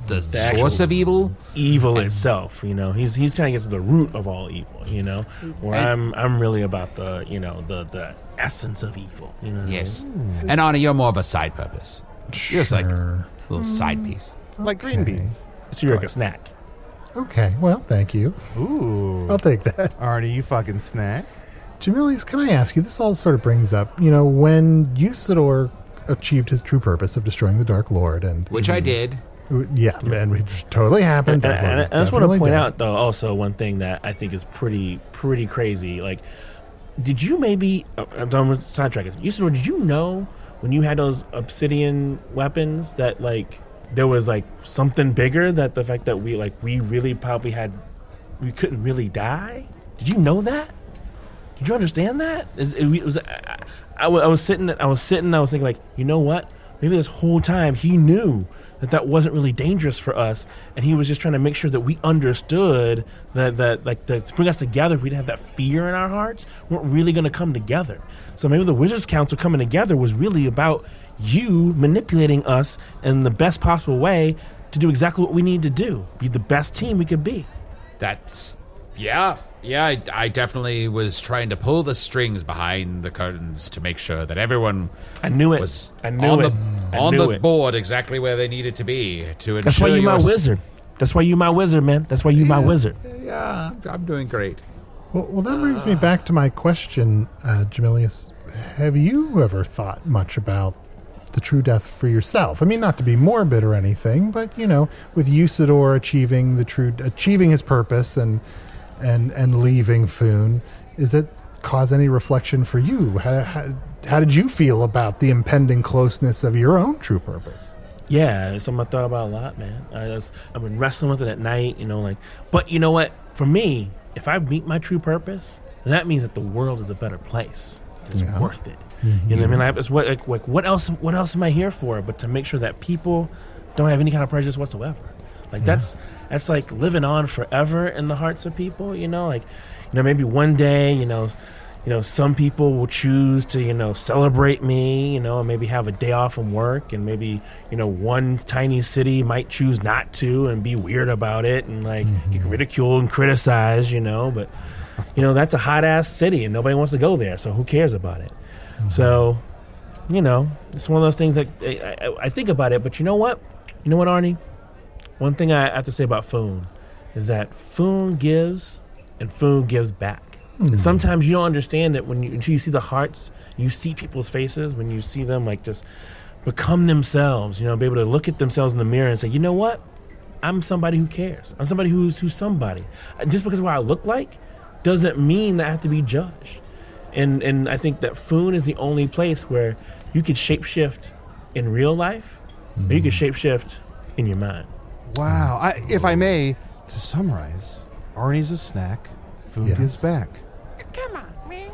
S8: the,
S11: The
S8: source
S11: actual
S8: of evil.
S11: Evil
S8: And-
S11: itself, you know. He's he's trying to get to the root of all evil, you know. Where
S8: And-
S11: I'm I'm really about the you know the the essence of evil, you know. What
S8: Yes.
S11: I mean?
S8: And Arnie, you're more of a side purpose. You're just like a
S6: Sure.
S8: little side piece.
S7: Like green beans.
S11: So you're like a snack.
S6: Okay, well, thank you.
S7: Ooh.
S6: I'll take that.
S7: Arnie, you fucking snack.
S6: Jamilius, can I ask you, this all sort of brings up, you know, when Usador achieved his true purpose of destroying the Dark Lord, and
S8: Which I did.
S6: yeah, and it just totally happened.
S11: And,
S6: Dark Lord
S11: and I-
S6: is
S11: I just want to
S6: definitely
S11: point
S6: dead.
S11: out, though, also one thing that I think is pretty pretty crazy. Like, did you maybe? Uh, I'm done with sidetracking. You said, did you know when you had those obsidian weapons that like there was like something bigger, that the fact that we like we really probably had we couldn't really die? Did you know that? Did you understand that? Is- It, it was. I, I, wa- I was sitting. I was sitting. I was thinking, like, you know what? Maybe this whole time he knew that that wasn't really dangerous for us, and he was just trying to make sure that we understood that that like the, to bring us together. If we didn't have that fear in our hearts, we weren't really going to come together. So maybe the Wizards Council coming together was really about you manipulating us in the best possible way to do exactly what we need to do. Be the best team we could be.
S8: That's yeah, yeah. I, I definitely was trying to pull the strings behind the curtains to make sure that everyone
S11: I knew it.
S8: was
S11: I knew
S8: on
S11: it.
S8: the
S11: I
S8: on
S11: knew
S8: the
S11: it.
S8: board exactly where they needed to be to ensure.
S11: That's why you my
S8: your s-
S11: wizard. That's why you my wizard, man. That's why you my wizard.
S8: Yeah, I'm- I'm doing great.
S6: Well, well, that brings me back to my question, uh, Jamilius. Have you ever thought much about the true death for yourself? I mean, not to be morbid or anything, but you know, with Usador achieving the true, achieving his purpose and and and leaving Foon, is it cause any reflection for you? How, how, how did you feel about the impending closeness of your own true purpose?
S11: Yeah, it's something I thought about a lot, man. I just, I've been wrestling with it at night, you know, like. But you know what? For me, if I meet my true purpose, then that means that the world is a better place. It's
S6: Yeah.
S11: worth it. You know what I mean? Like, it's what, like, like, what else? What else am I here for? But to make sure that people don't have any kind of prejudice whatsoever. Like that's that's like living on forever in the hearts of people. You know, like you know maybe one day, you know, you know, some people will choose to you know celebrate me. You know, and maybe have a day off from work, and maybe you know one tiny city might choose not to and be weird about it and like get ridiculed and criticized. You know, but you know that's a hot ass city and nobody wants to go there. So who cares about it? So, you know, it's one of those things that I, I, I think about it. But you know what? You know what, Arnie? One thing I have to say about Foon is that Foon gives and Foon gives back. And sometimes you don't understand it when you, until you see the hearts, you see people's faces, when you see them like just become themselves, you know, be able to look at themselves in the mirror and say, you know what? I'm somebody who cares. I'm somebody who's who's somebody. Just because of what I look like doesn't mean that I have to be judged. And and I think that Foon is the only place where you could shapeshift in real life, or you could shapeshift in your mind.
S7: Wow. I, if I may, to summarize, Arnie's a snack, Foon
S6: Yes.
S7: gives back.
S9: Come on, man.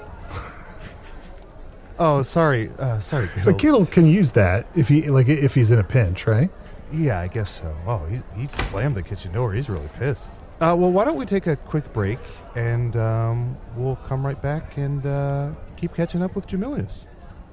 S7: Oh, sorry. Uh, sorry,
S6: But
S7: Kittle.
S6: Kittle can use that if he like if he's in a pinch, right?
S7: Yeah, I guess so. Oh, he, he slammed the kitchen door. He's really pissed. Uh, well, why don't we take a quick break, and um, we'll come right back and uh, keep catching up with Jamilius.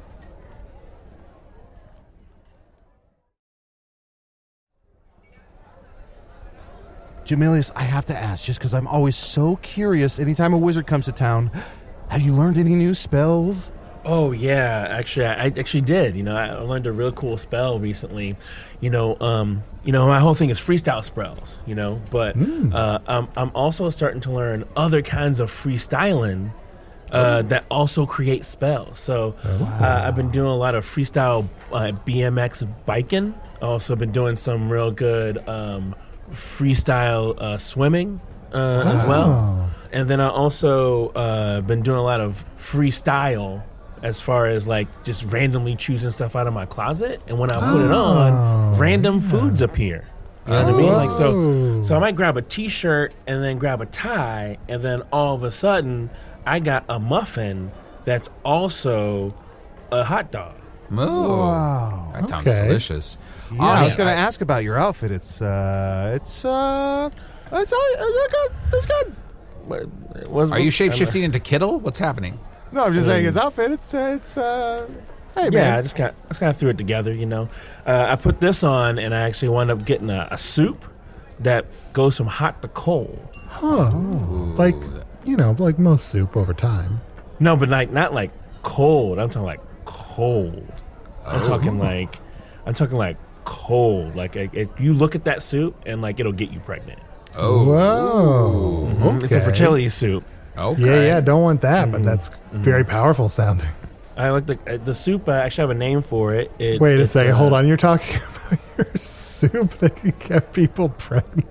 S7: Jamilius, I have to ask, just because I'm always so curious anytime a wizard comes to town, have you learned any new spells?
S11: Oh yeah, actually, I, I actually did. You know, I learned a real cool spell recently. You know, um, you know, my whole thing is freestyle spells. You know, but uh, I'm I'm also starting to learn other kinds of freestyling uh, that also create spells. So uh, I've been doing a lot of freestyle uh, B M X biking. Also been doing some real good um, freestyle uh, swimming uh, as well. And then I also uh, been doing a lot of freestyle as far as like just randomly choosing stuff out of my closet, and when I put it on, random foods appear. You know what I mean? Like so, so I might grab a T-shirt and then grab a tie, and then all of a sudden, I got a muffin that's also a hot dog.
S8: Oh,
S7: Wow.
S8: that sounds
S6: Okay.
S8: delicious.
S7: Yeah, I was
S8: Arnie,
S7: going to ask about your outfit. It's, uh, it's, uh, it's, uh, it's good. It's good.
S11: But it was-
S8: Are you
S11: I'm-
S8: shape shifting into Kittle? What's happening?
S7: No, I'm just saying his outfit. It's, uh, it's, uh, Hey,
S11: yeah,
S7: man.
S11: I just kind of, I just kind of threw it together, you know. Uh, I put this on, and I actually wound up getting a, a soup that goes from hot to cold.
S6: Huh. Like, you know, like most soup over time.
S11: No, but like not like cold. I'm talking like cold. I'm
S6: Oh.
S11: talking like, I'm talking like cold. Like it, it, you look at that soup, and like it'll get you pregnant.
S6: Oh. Whoa.
S11: Mhm. It's a
S6: Okay.
S11: fertility soup.
S6: Yeah, yeah, don't want that, but that's very powerful sounding.
S11: I like the uh, the soup. I actually have a name for it. It's,
S6: Wait a
S11: it's,
S6: second,
S11: uh,
S6: hold on. You're talking about your soup that can get people pregnant.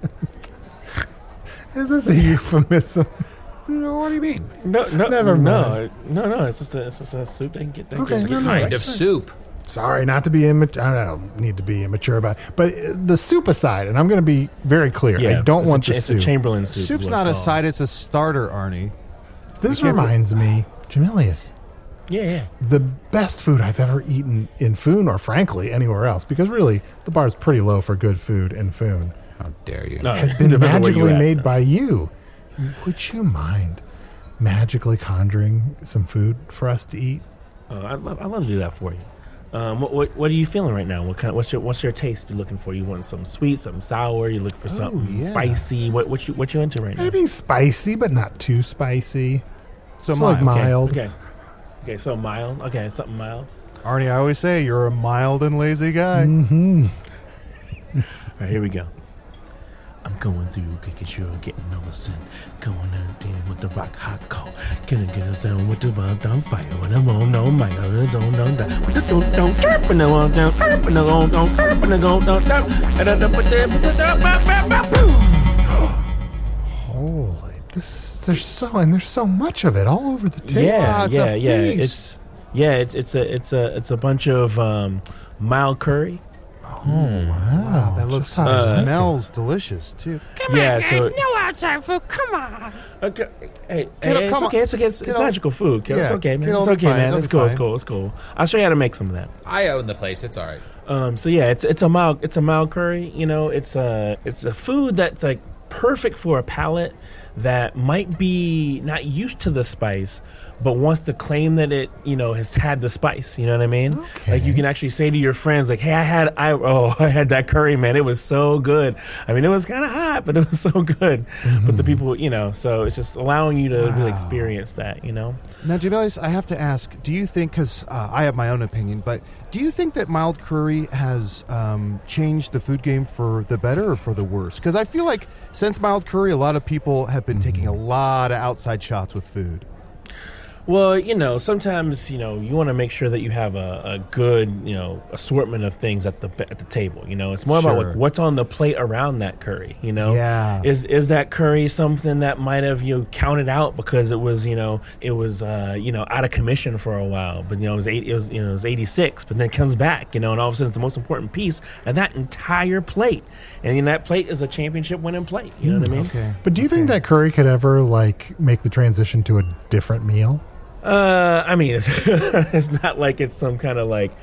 S6: Is this a euphemism?
S8: What do you mean?
S11: No, no,
S6: Never
S11: no,
S6: mind.
S11: no, no. It's just a, it's just a soup that can get that
S6: Okay,
S11: can
S6: no,
S11: get
S6: no,
S8: Kind
S6: I
S8: of
S6: see.
S8: soup.
S6: Sorry, not to be immature. I don't need to be immature about it. But uh, the soup aside, and I'm going to be very clear,
S11: Yeah,
S6: I don't
S11: it's a
S6: want
S11: cha-
S6: the
S11: it's a
S6: soup.
S11: Chamberlain soup. is
S7: Soup's
S11: what
S7: not a
S11: it's called.
S7: side; it's a starter, Arnie.
S6: This
S7: You can't-
S6: reminds me, Jamilius,
S11: Yeah, yeah.
S6: the best food I've ever eaten in Foon, or frankly anywhere else, because really the bar is pretty low for good food in Foon,
S8: How dare you?
S11: No,
S6: has
S11: it
S6: been
S11: depends on where you
S6: magically
S11: at.
S6: made by you. Would you mind magically conjuring some food for us to eat?
S11: Uh, I'd love, I'd love to do that for you. Um, what, what what are you feeling right now? What kind? What's your what's your taste? You looking for? You want some sweet, something sour? You looking for something
S6: yeah.
S11: spicy? What what you what you into right now?
S6: Maybe spicy, but not too spicy.
S7: So
S6: So like
S7: mild.
S6: mild.
S11: Okay. Okay, so mild. Okay, something mild.
S7: Arnie, I always say you're a mild and lazy guy.
S6: Mm-hmm.
S11: All right, here we go. I'm going through, kicking sure, getting over sin. Going out there with the rock hot coal. Gonna get us down with the vibe on fire. When I'm on, no, my God, don't, don't, don't, with the don't, don't, chirp, and the on, down, chirp, and the on, don't, chirp, and the go, don't, don't, and then put the, put the, bop, bop, bop, boom.
S6: Holy, this is, there's so and there's so much of it all over the table.
S11: Yeah,
S7: Wow, it's
S11: yeah,
S7: a
S11: yeah.
S7: feast.
S11: It's yeah, it's it's a it's a it's a bunch of um, mild curry.
S6: Oh wow,
S7: That looks
S6: Just how I like it.
S7: smells delicious too.
S9: Come
S11: Yeah,
S9: on,
S11: so-
S9: guys. No outside food. Come on.
S11: Okay, hey,
S7: Kiddo,
S11: hey, it's
S7: come on.
S11: okay, it's okay, it's, it's
S7: Kiddo.
S11: magical food. Kiddo. It's
S7: Yeah,
S11: okay, man.
S7: kiddo,
S11: It's
S7: it'll be
S11: okay,
S7: fine,
S11: man.
S7: it'll
S11: It's
S7: be
S11: cool, it's
S7: fine.
S11: cool, it's cool. I'll show you how to make some of that.
S8: I own the place. It's all right.
S11: Um, so yeah, it's it's a mild it's a mild curry. You know, it's a it's a food that's like perfect for a palate that might be not used to the spice, but wants to claim that it you know has had the spice. You know what I mean?
S6: Okay.
S11: Like you can actually say to your friends, like, "Hey, I had I oh I had that curry, man. It was so good. I mean, it was kind of hot, but it was so good." But the people, you know, so it's just allowing you to really experience that. You know.
S7: Now, Jamilius, I have to ask: do you think? Because uh, I have my own opinion, but do you think that mild curry has um, changed the food game for the better or for the worse? Because I feel like since mild curry, a lot of people have been taking a lot of outside shots with food.
S11: Well, you know, sometimes you know you want to make sure that you have a, a good you know assortment of things at the at the table. You know, it's more about
S7: Sure.
S11: like what's on the plate around that curry. You know,
S7: Yeah.
S11: is is that curry something that might have you know, counted out because it was you know it was uh, you know out of commission for a while, but you know it was eight, it was you know it was eighty-six, but then it comes back, you know, and all of a sudden it's the most important piece of that entire plate, and then that plate is a championship winning plate. You know what I mean?
S7: Okay.
S6: But do you think that curry could ever like make the transition to a different meal?
S11: Uh, I mean, it's, it's not like it's some kind of like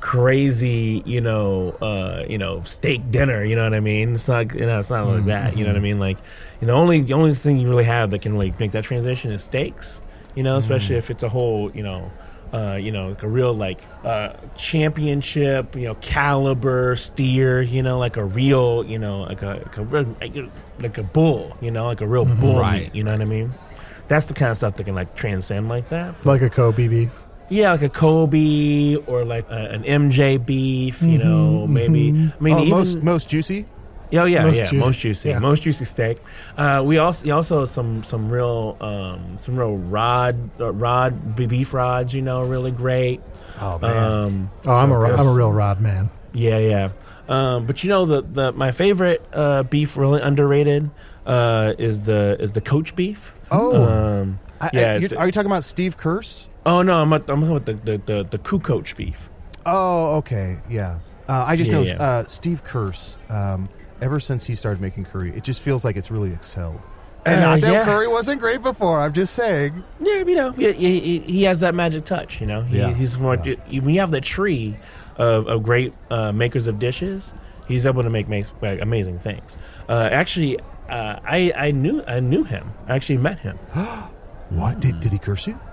S11: crazy, you know, uh, you know, steak dinner. You know what I mean? It's not, you know, it's not like that. You know what I mean? Like, you know, only the only thing you really have that can like make that transition is steaks. You know, especially if it's a whole, you know, uh, you know, like a real like uh, championship, you know, caliber steer. You know, like a real, you know, like a like a, real, like a bull. You know, like a real bull
S8: Right.
S11: meat. You know what I mean? That's the kind of stuff that can like transcend like that.
S6: Like a Kobe beef?
S11: Yeah, like a Kobe or like a, an M J beef, you know, maybe. I mean,
S7: Oh,
S11: even,
S7: most most juicy.
S11: yeah, yeah,
S6: most
S11: yeah,
S6: juicy,
S11: most juicy,
S6: yeah.
S11: most juicy steak. Uh, we also, you also some some real um, some real rod uh, rod beef rods, you know, really great.
S7: Oh man.
S11: Um,
S6: Oh, I'm
S11: so
S6: a ro- I'm a
S11: yes.
S6: real rod man.
S11: Yeah, yeah. Um, but you know the, the my favorite uh, beef really underrated uh, is the is the Coach beef.
S7: Oh.
S11: um,
S7: I- I-
S11: yeah.
S7: you-
S11: it's-
S7: are you talking about Steve Curse?
S11: oh no, I'm not, I'm talking about the the the, the Coup Coach beef.
S7: Oh, okay, yeah. Uh, I just
S11: Yeah,
S7: know
S11: yeah.
S7: Uh, Steve Curse. Um, ever since he started making curry, it just feels like it's really excelled. And
S11: Uh,
S7: not that
S11: yeah.
S7: curry wasn't great before. I'm just saying.
S11: Yeah, you know, he, he, he has that magic touch. You know, he,
S7: Yeah.
S11: he's more. When you have the tree of, of great uh, makers of dishes, he's able to make, make like, amazing things. Uh, actually, uh, I I knew I knew him. I actually met him.
S7: What did did he curse you?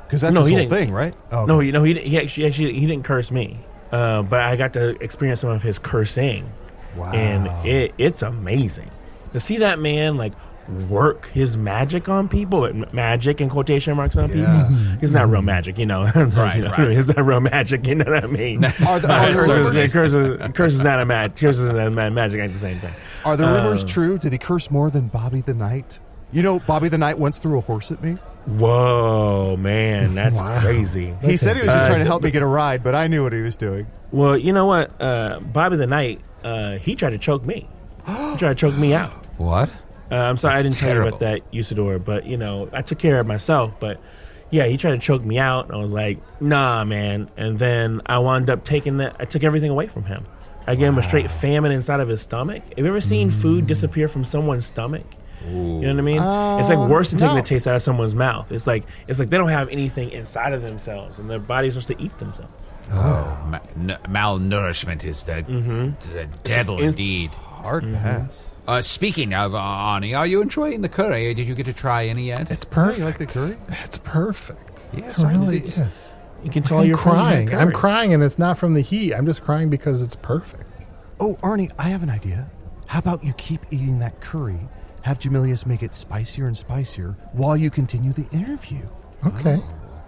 S7: Because that's
S11: no,
S7: his
S11: he
S7: whole
S11: didn't-
S7: thing, right? Oh,
S11: No,
S7: okay.
S11: you know he he actually, actually he didn't curse me, uh, but I got to experience some of his cursing,
S7: Wow.
S11: and it it's amazing to see that man like work his magic on people, m- magic in quotation marks on
S7: Yeah.
S11: people. It's not real magic, you know.
S8: Right,
S11: you know,
S8: right.
S11: It's not real magic, you know what I mean?
S7: Are the-
S11: Uh,
S7: are the
S11: curses,
S7: rumors-
S11: curses, curses not a mag, curses and ma- magic ain't the same thing.
S7: Are the rumors
S11: Uh,
S7: true? Did he curse more than Bobby the Knight? You know, Bobby the Knight once threw a horse at me.
S11: Whoa, man, that's
S6: Wow.
S11: crazy.
S7: He said he was just
S11: Uh,
S7: trying to help me get a ride, but I knew what he was doing.
S11: Well, you know what? Uh, Bobby the Knight, uh, he tried to choke me. He tried to choke me out.
S8: What?
S11: Uh, I'm sorry,
S8: That's
S11: I didn't tell you
S8: terrible.
S11: about that, Usador, but, you know, I took care of myself. But, yeah, he tried to choke me out, and I was like, nah, man. And then I wound up taking that. I took everything away from him. I gave him a straight famine inside of his stomach. Have you ever seen food disappear from someone's stomach? You know what I mean?
S7: Uh,
S11: it's like worse than taking
S7: no.
S11: the taste out of someone's mouth. It's like it's like they don't have anything inside of themselves, and their body's supposed to eat themselves.
S8: Oh, ma- n- malnourishment is the, the devil
S11: inst-
S8: indeed.
S7: Hard pass.
S8: Uh, speaking of uh, Arnie, are you enjoying the curry? Did you get to try any yet?
S6: It's perfect.
S7: You like the curry?
S6: It's perfect.
S8: Yes,
S6: it
S8: I
S6: really
S8: did.
S6: is.
S11: You can tell
S6: I'm
S11: your friends you had
S6: crying. I'm
S11: curry.
S6: crying, and it's not from the heat. I'm just crying because it's perfect.
S7: Oh, Arnie, I have an idea. How about you keep eating that curry, have Jamilius make it spicier and spicier while you continue the interview?
S6: Okay.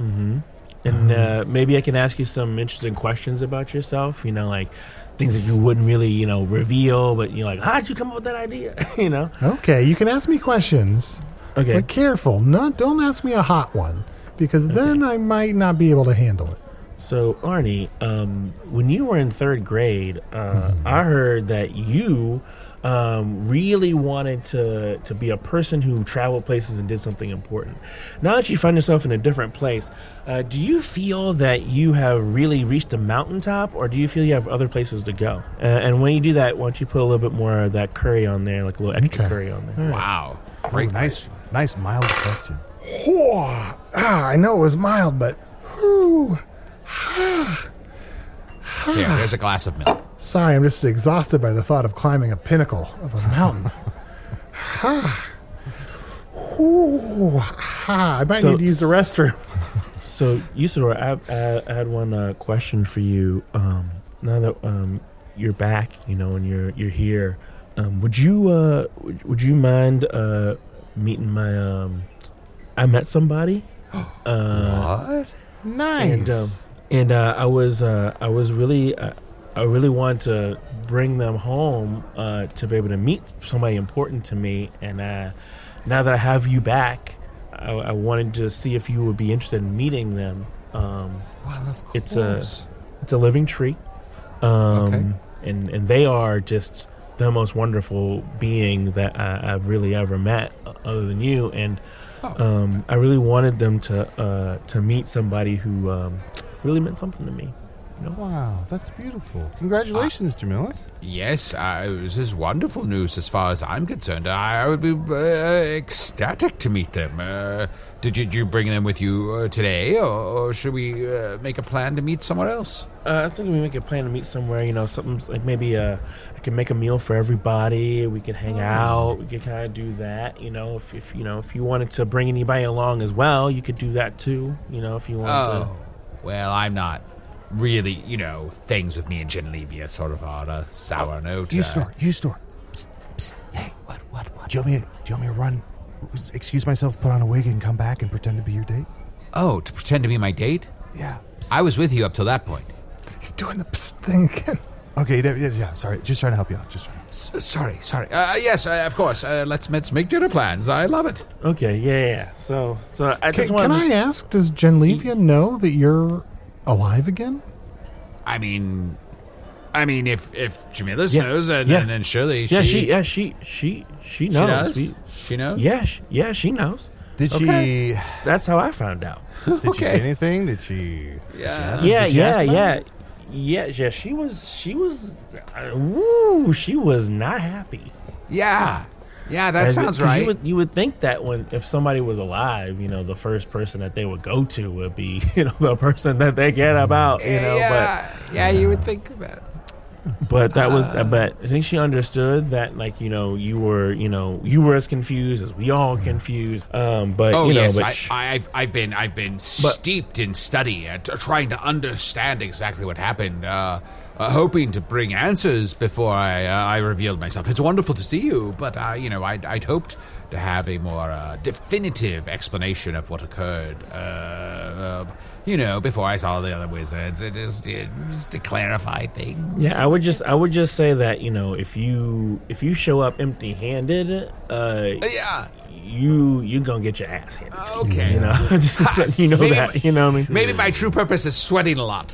S11: And uh, maybe I can ask you some interesting questions about yourself. You know, like things that you wouldn't really, you know, reveal. But you're like, how'd you come up with that idea? you know.
S6: Okay, you can ask me questions,
S11: Okay.
S6: but careful. Not, don't ask me a hot one, because then I might not be able to handle it.
S11: So Arnie, um, when you were in third grade, uh, I heard that you um, really wanted to to be a person who traveled places and did something important. Now that you find yourself in a different place, uh, do you feel that you have really reached a mountaintop, or do you feel you have other places to go? Uh, and when you do that, why don't you put a little bit more of that curry on there, like a little extra
S6: Okay.
S11: curry on there?
S8: Wow.
S7: Oh,
S8: Great.
S7: nice, nice mild question.
S6: Ah, I know it was mild, but whew.
S8: Here, there's a glass of milk.
S6: Sorry, I'm just exhausted by the thought of climbing a pinnacle of a mountain. Ha. Whew. Ha. I might
S11: So-
S6: need to use the restroom.
S11: So, Usador, I, I, I had one uh, question for you. Um, now that um, you're back, you know, and you're you're here, um, would you uh, would, would you mind uh, meeting my? Um, I met somebody. Uh,
S8: What?
S7: Nice.
S11: and um, and uh, I was uh, I was really uh, I really wanted to bring them home uh, to be able to meet somebody important to me. And uh, now that I have you back, I, I wanted to see if you would be interested in meeting them. Um,
S8: Well, of course.
S11: it's a it's a living tree, um,
S8: Okay.
S11: and and they are just the most wonderful being that I, I've really ever met, uh, other than you. And um, I really wanted them to uh, to meet somebody who um, really meant something to me. You know?
S7: Wow, that's beautiful. Congratulations, Jamilius.
S8: Yes, uh, this is wonderful news as far as I'm concerned. I would be uh, ecstatic to meet them. Uh, did, you, did you bring them with you uh, today, or, or should we uh, make a plan to meet somewhere else?
S11: Uh, I think we make a plan to meet somewhere. You know, something like maybe uh, I can make a meal for everybody. We could hang out. We could kind of do that. You know, if, if you know if you wanted to bring anybody along as well, you could do that too. You know, if you wanted
S8: Oh, well, I'm not really, you know, things with me and Genlevia sort of on a sour note.
S7: You
S8: uh,
S7: store, you store. Psst, psst. Hey, what, what, what? Do you want me? Do you want me to run? Excuse myself, put on a wig, and come back and pretend to be your date?
S8: Oh, to pretend to be my date?
S7: Yeah.
S8: I was with you up till that point.
S6: He's doing the psst thing again.
S7: Okay. Yeah, yeah, yeah. Sorry, just trying to help you out. Just trying.
S8: S- sorry, sorry. Uh, yes, uh, of course. Uh, let's let's make dinner plans. I love it.
S11: to. Okay, yeah, yeah, yeah. So, so I
S6: Can,
S11: just
S6: can
S11: want.
S6: I ask, does Genlevia know that you're alive again?
S8: I mean, I mean, if if Jamila
S11: Yeah,
S8: knows, and,
S11: yeah.
S8: and then surely
S11: Yeah,
S8: she,
S11: she, yeah, she, she, she
S8: she
S11: knows.
S8: does.
S11: We-
S8: She knows.
S11: yeah, she, yeah, she knows.
S7: Did
S8: Okay.
S7: she?
S11: That's how I found out.
S7: Did she
S8: Okay.
S7: say anything? Did she?
S8: Yeah.
S11: Yeah,
S7: Did she
S11: yeah,
S7: ask about
S11: yeah,
S7: it?
S11: yeah, yeah. She was, she was, uh, woo, she was not happy.
S8: Yeah. Yeah, that
S11: As-
S8: sounds
S11: 'cause
S8: right.
S11: You would, you would think that when if somebody was alive, you know, the first person that they would go to would be, you know, the person that they care about, you know.
S8: yeah, yeah, you would think about.
S11: But that was,
S8: Uh.
S11: but I think she understood that, like, you know, you were, you know, you were as confused as we all confused. Um, but
S8: Oh
S11: you know,
S8: yes,
S11: but
S8: I,
S11: sh-
S8: I, I've I've been I've been steeped in study and t- trying to understand exactly what happened, uh, uh, hoping to bring answers before I uh, I revealed myself. It's wonderful to see you, but uh, you know, I'd, I'd hoped to have a more uh, definitive explanation of what occurred. Uh, uh, you know, before I saw the other wizards, it just, it, just to clarify things.
S11: yeah, I would just, I would just say that, you know, if you if you show up empty-handed, uh,
S8: yeah,
S11: you you gonna get your ass handed. to you,
S8: Okay.
S11: you know, just so you know
S8: Maybe
S11: that, you know what I mean?
S8: Maybe my true purpose is sweating a lot.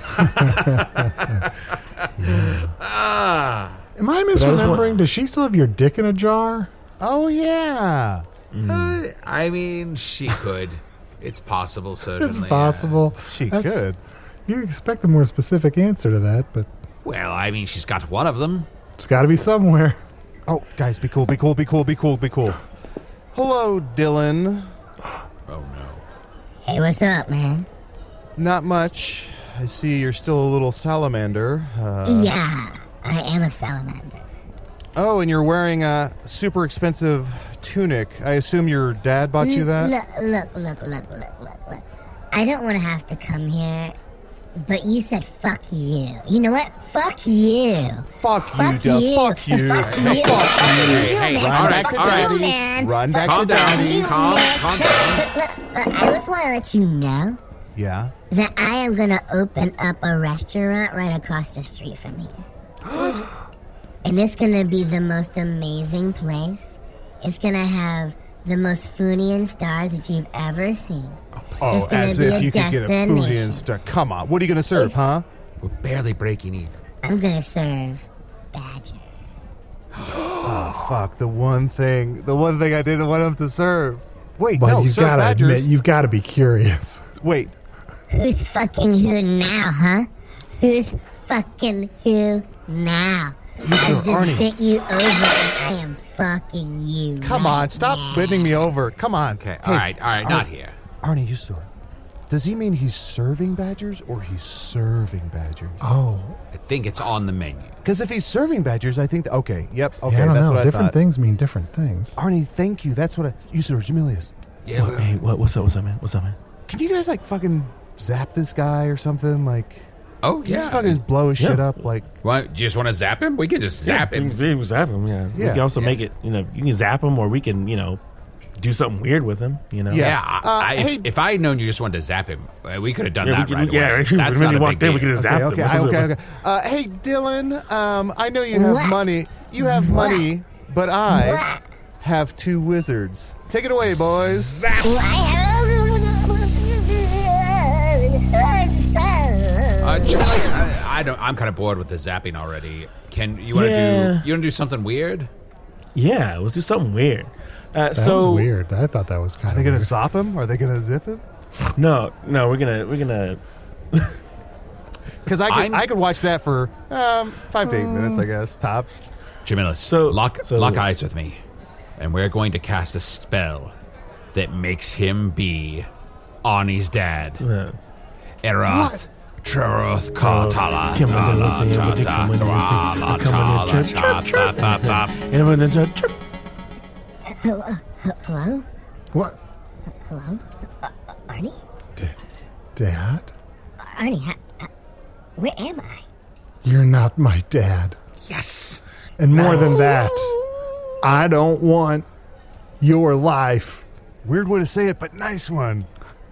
S8: Ah.
S6: Am I
S11: was one-
S6: misremembering? Does she still have your dick in a jar?
S7: Oh yeah.
S8: Uh, I mean, she could. It's possible, certainly.
S6: It's possible.
S7: She
S6: That's-
S7: could.
S6: You expect a more specific answer to that, but
S8: Well, I mean, she's got one of them.
S6: it's got to be somewhere.
S7: Oh, guys, be cool, be cool, be cool, be cool, be cool. Hello, Dylan.
S8: Oh no.
S12: Hey, what's up, man?
S7: Not much. I see you're still a little salamander. Uh,
S12: yeah, I am a salamander.
S7: Oh, and you're wearing a super expensive tunic. I assume your dad bought you that?
S12: Look, look, look, look, look, look, look. I don't want to have to come here, but you said fuck you. You know what? Fuck you.
S7: Fuck,
S12: Fuck
S7: you, Dylan.
S12: you.
S7: Fuck you.
S12: Fuck
S7: Hey,
S12: you.
S7: fuck
S12: Fuck
S7: you.
S12: you,
S8: Hey,
S12: man.
S8: all right,
S12: Fuck
S8: all right.
S12: you, man.
S7: Run back
S12: Fuck
S7: to daddy.
S12: you,
S8: Calm,
S12: man.
S8: calm down.
S12: Look, look, look, I just want to let you know
S7: Yeah.
S12: that I am going to open up a restaurant right across the street from here. And it's going to be the most amazing place. It's going to have the most Funian stars that you've ever seen.
S7: Oh,
S12: It's gonna
S7: as
S12: be
S7: if
S12: a
S7: you could get a
S12: destination.
S7: foodie and stuff. Come on. What are you going to serve,
S12: It's-
S7: huh?
S8: We're barely breaking even.
S12: I'm going to serve badger.
S7: Oh, fuck. The one thing. The one thing I didn't want him to serve. Wait,
S6: But
S7: no,
S6: you've
S7: serve
S6: got to
S7: badgers.
S6: admit, you've got to be curious.
S7: Wait.
S12: Who's fucking who now, huh? Who's fucking who now?
S7: You,
S12: I
S7: sir,
S12: just
S7: Arnie.
S12: bent you over and I am fucking you.
S7: Come
S12: right
S7: on. Stop
S12: now.
S7: bending me over. Come on.
S8: Okay, all right, all right, not here.
S7: Arnie, you store. Does he mean he's serving badgers or he's serving badgers?
S6: Oh,
S8: I think it's on the menu.
S7: Because if he's serving badgers, I think. Th- okay, yep. Okay,
S6: yeah, I don't
S7: that's
S6: know.
S7: what I
S6: Different
S7: thought.
S6: things mean different things.
S7: Arnie, thank you. That's what I. You, sir, Jamilius.
S8: Yeah.
S11: What, hey, what, what's up? What's up, man? What's up, man?
S7: Can you guys like fucking zap this guy or something? Like,
S8: Oh
S7: can you
S8: yeah.
S7: just fucking blow his
S11: Yeah.
S7: shit up? Like,
S8: What, you just want to zap him? We can just zap
S11: yeah,
S8: him.
S11: We can, we can zap him. Yeah. We
S7: Yeah.
S11: can also
S8: Yeah.
S11: make it. You know, you can zap him, or we can, you know, do something weird with him. You know.
S7: Yeah.
S8: Yeah, I,
S7: Uh,
S8: I,
S7: hey-
S8: if, if I had known you just wanted to zap him, uh, we could have done
S11: Yeah, we
S8: that
S11: could-
S8: right
S11: yeah,
S8: away.
S11: if you
S8: That's
S11: really
S8: not a
S11: walked
S8: big
S11: in, we
S8: deal.
S11: could have
S7: okay,
S11: zapped
S7: okay,
S11: him. What's
S7: okay,
S11: up?
S7: okay. Uh, hey, Dylan. Um, I know you have
S12: What?
S7: money. You have
S12: What?
S7: money, but I
S12: What?
S7: have two wizards. Take it away, boys.
S8: Uh, Charles, I, I don't. I'm kind of bored with the zapping already. Can you want to
S11: Yeah.
S8: do? You want to do something weird?
S11: Yeah, let's do something weird. Uh,
S6: That
S11: so
S6: was weird. I thought that was kind
S7: Are
S6: of
S7: they gonna
S6: weird.
S7: zap him? Are they gonna zip him?
S11: no, no, we're gonna we're gonna.
S7: Because I could,
S8: I'm-
S7: I could watch that for um, five to eight minutes, I guess, tops.
S8: Jamilus,
S11: So-
S8: lock
S11: so-
S8: lock eyes with me, and we're going to cast a spell that makes him be Arnie's dad,
S11: Uh,
S8: Erath. Truth Kartala.
S11: Come on, listen, everybody, come on, listen. Come on, chirp, chirp, chirp. Everybody, chirp, chirp.
S12: Hello? Hello?
S6: What?
S12: Hello? Uh, uh, Arnie?
S6: D- Dad?
S12: Arnie, ha- ha- where am I?
S6: You're not my dad.
S8: Yes.
S6: And more than that, I don't want your life.
S7: Weird way to say it, but nice one.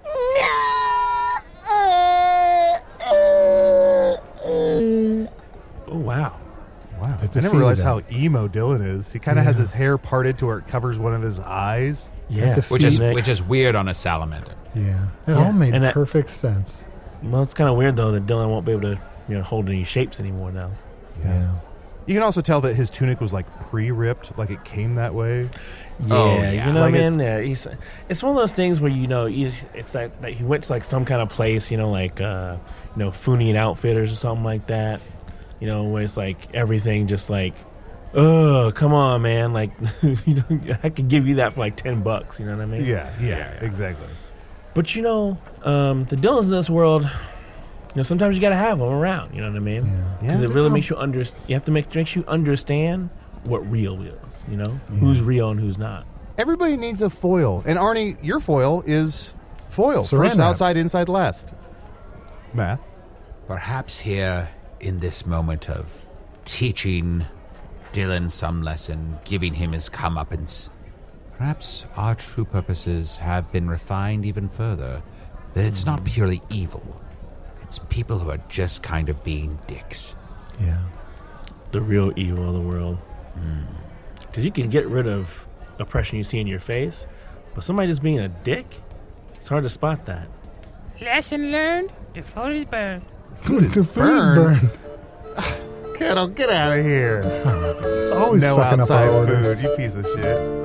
S11: Oh wow.
S7: Wow.
S6: It's
S7: I
S6: a
S7: never realized
S6: feeling.
S7: how emo Dylan is. He kind of has
S6: Yeah.
S7: his hair parted to where it covers one of his eyes.
S11: Yeah,
S6: the
S8: Which is
S6: feet.
S8: which is weird on a salamander.
S6: Yeah. It
S11: Yeah,
S6: all made
S11: and that-
S6: perfect sense.
S11: Well, it's kind of weird though that Dylan won't be able to, you know, hold any shapes anymore now.
S6: Yeah.
S7: You can also tell that his tunic was like pre-ripped, like it came that way.
S11: Yeah,
S8: Oh, yeah.
S11: you know
S7: Like
S11: what I
S7: it's-
S11: mean. Yeah, he's, it's one of those things where you know you, it's like that he went to like some kind of place, you know, like uh, you know, Funian Outfitters or something like that. You know, where it's like everything just like, oh, come on, man, like you know, I could give you that for like ten bucks. You know what I mean?
S7: Yeah, yeah, exactly.
S11: But you know, um, the Dylans in this world, You know, sometimes you gotta have them around. You know what I mean? Because
S7: Yeah.
S11: it really makes you understand. You have to make makes you understand what real is. You know, who's real and who's not.
S7: Everybody needs a foil. And Arnie, your foil is foil.
S6: Saran
S7: First
S6: wrap.
S7: outside, inside last. Math.
S8: Perhaps here, in this moment of teaching Dylan some lesson, giving him his comeuppance, perhaps our true purposes have been refined even further. That it's not purely evil. It's people who are just kind of being dicks.
S6: Yeah.
S11: The real evil of the world. Because you can get rid of oppression you see in your face, but somebody just being a dick, it's hard to spot that.
S9: Lesson learned, the food is burned.
S6: The food is burned.
S7: Kettle, get out of here.
S6: It's always
S7: no
S6: fucking up
S7: outside
S6: our orders.
S7: food, you piece of shit.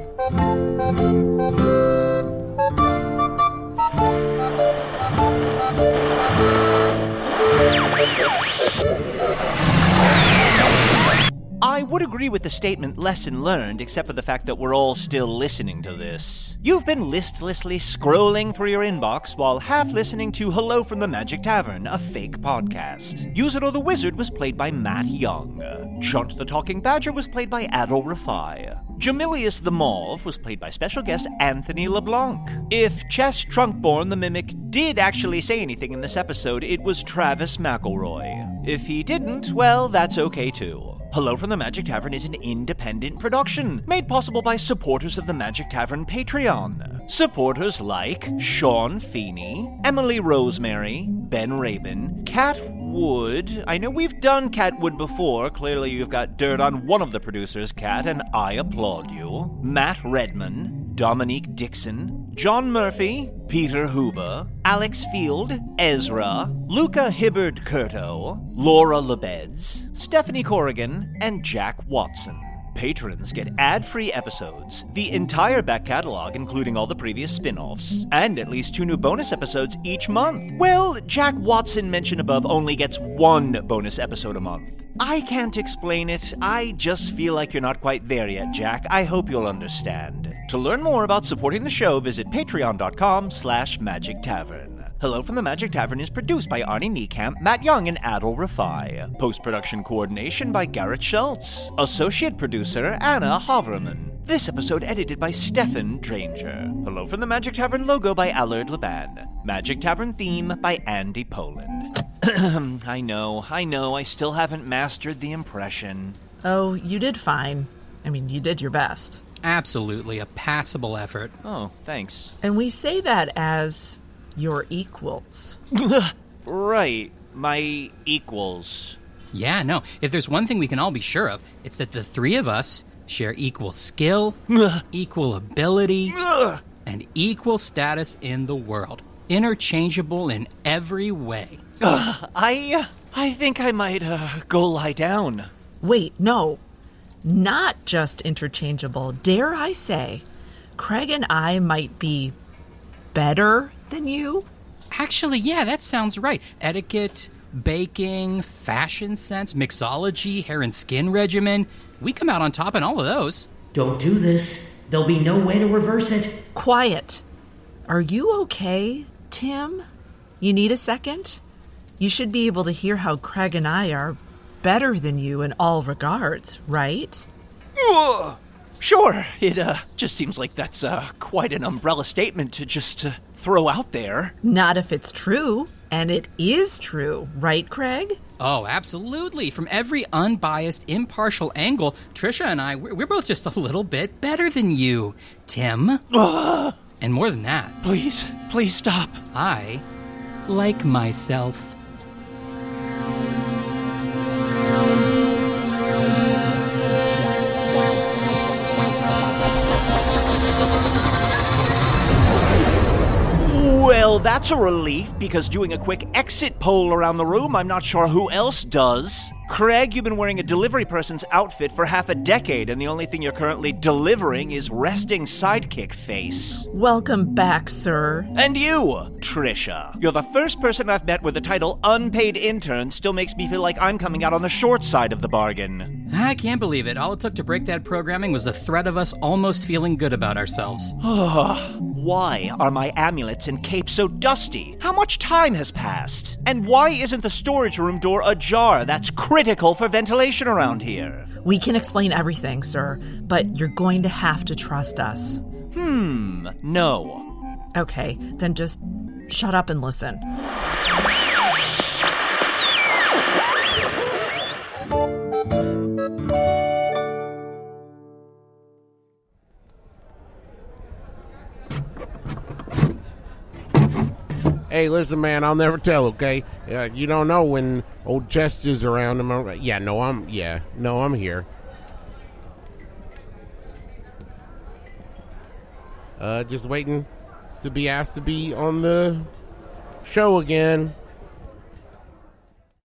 S5: I would agree with the statement lesson learned, except for the fact that we're all still listening to this. You've been listlessly scrolling through your inbox while half listening to Hello from the Magic Tavern, a fake podcast. Usador the Wizard was played by Matt Young. Chunt the Talking Badger was played by Adol Rafai. Jamilius the Mauve was played by special guest Anthony LeBlanc. If Chess Trunkborn the Mimic did actually say anything in this episode, it was Travis McElroy. If he didn't, well, that's okay too. Hello from the Magic Tavern is an independent production, made possible by supporters of the Magic Tavern Patreon. Supporters like Sean Feeney, Emily Rosemary, Ben Rabin, Kat Wood. I know we've done Kat Wood before. Clearly you've got dirt on one of the producers, Kat, and I applaud you. Matt Redman, Dominique Dixon, John Murphy, Peter Huber, Alex Field, Ezra, Luca Hibbard-Curto, Laura Lebeds, Stephanie Corrigan, and Jack Watson. Patrons get ad-free episodes, the entire back catalog including all the previous spin-offs, and at least two new bonus episodes each month. Well, Jack Watson mentioned above only gets one bonus episode a month. I can't explain it, I just feel like you're not quite there yet, Jack. I hope you'll understand. To learn more about supporting the show, visit patreon.com slash magic tavern. Hello from the Magic Tavern is produced by Arnie Niekamp, Matt Young, and Adol Rafai. Post-production coordination by Garrett Schultz. Associate producer, Anna Haverman. This episode edited by Stefan Dranger. Hello from the Magic Tavern logo by Allard Laban. Magic Tavern theme by Andy Poland. I know, I know, I still haven't mastered the impression.
S2: Oh, you did fine. I mean, you did your best.
S3: Absolutely, a passable effort.
S5: Oh, thanks.
S2: And we say that as your equals.
S5: Right, my equals.
S3: Yeah, no, if there's one thing we can all be sure of, it's that the three of us share equal skill, equal ability, and equal status in the world. Interchangeable in every way.
S5: Uh, I, I think I might uh, go lie down.
S2: Wait, no. Not just interchangeable. Dare I say, Craig and I might be better than you?
S3: Actually, yeah, that sounds right. Etiquette, baking, fashion sense, mixology, hair and skin regimen. We come out on top in all of those.
S4: Don't do this. There'll be no way to reverse it.
S2: Quiet. Are you okay, Tim? You need a second? You should be able to hear how Craig and I are better than you in all regards, right?
S5: Uh, sure. It uh, just seems like that's uh, quite an umbrella statement to just uh, throw out there.
S2: Not if it's true. And it is true, right, Craig?
S3: Oh, absolutely. From every unbiased, impartial angle, Trisha and I, we're both just a little bit better than you, Tim.
S5: Uh,
S3: and more than that.
S5: Please, please stop.
S3: I like myself.
S5: Well, that's a relief, because doing a quick exit poll around the room, I'm not sure who else does. Craig, you've been wearing a delivery person's outfit for half a decade, and the only thing you're currently delivering is resting sidekick face.
S2: Welcome back, sir.
S5: And you, Trisha. You're the first person I've met where the title unpaid intern still makes me feel like I'm coming out on the short side of the bargain.
S3: I can't believe it. All it took to break that programming was the threat of us almost feeling good about ourselves.
S5: Why are my amulets and cape so dusty? How much time has passed? And why isn't the storage room door ajar? That's critical for ventilation around here.
S2: We can explain everything, sir, but you're going to have to trust us.
S5: Hmm, no.
S2: Okay, then just shut up and listen.
S10: Hey, listen, man, I'll never tell, okay? Uh, you don't know when old Chester's around. I'm, yeah, no, I'm, yeah, no, I'm here. Uh, just waiting to be asked to be on the show again.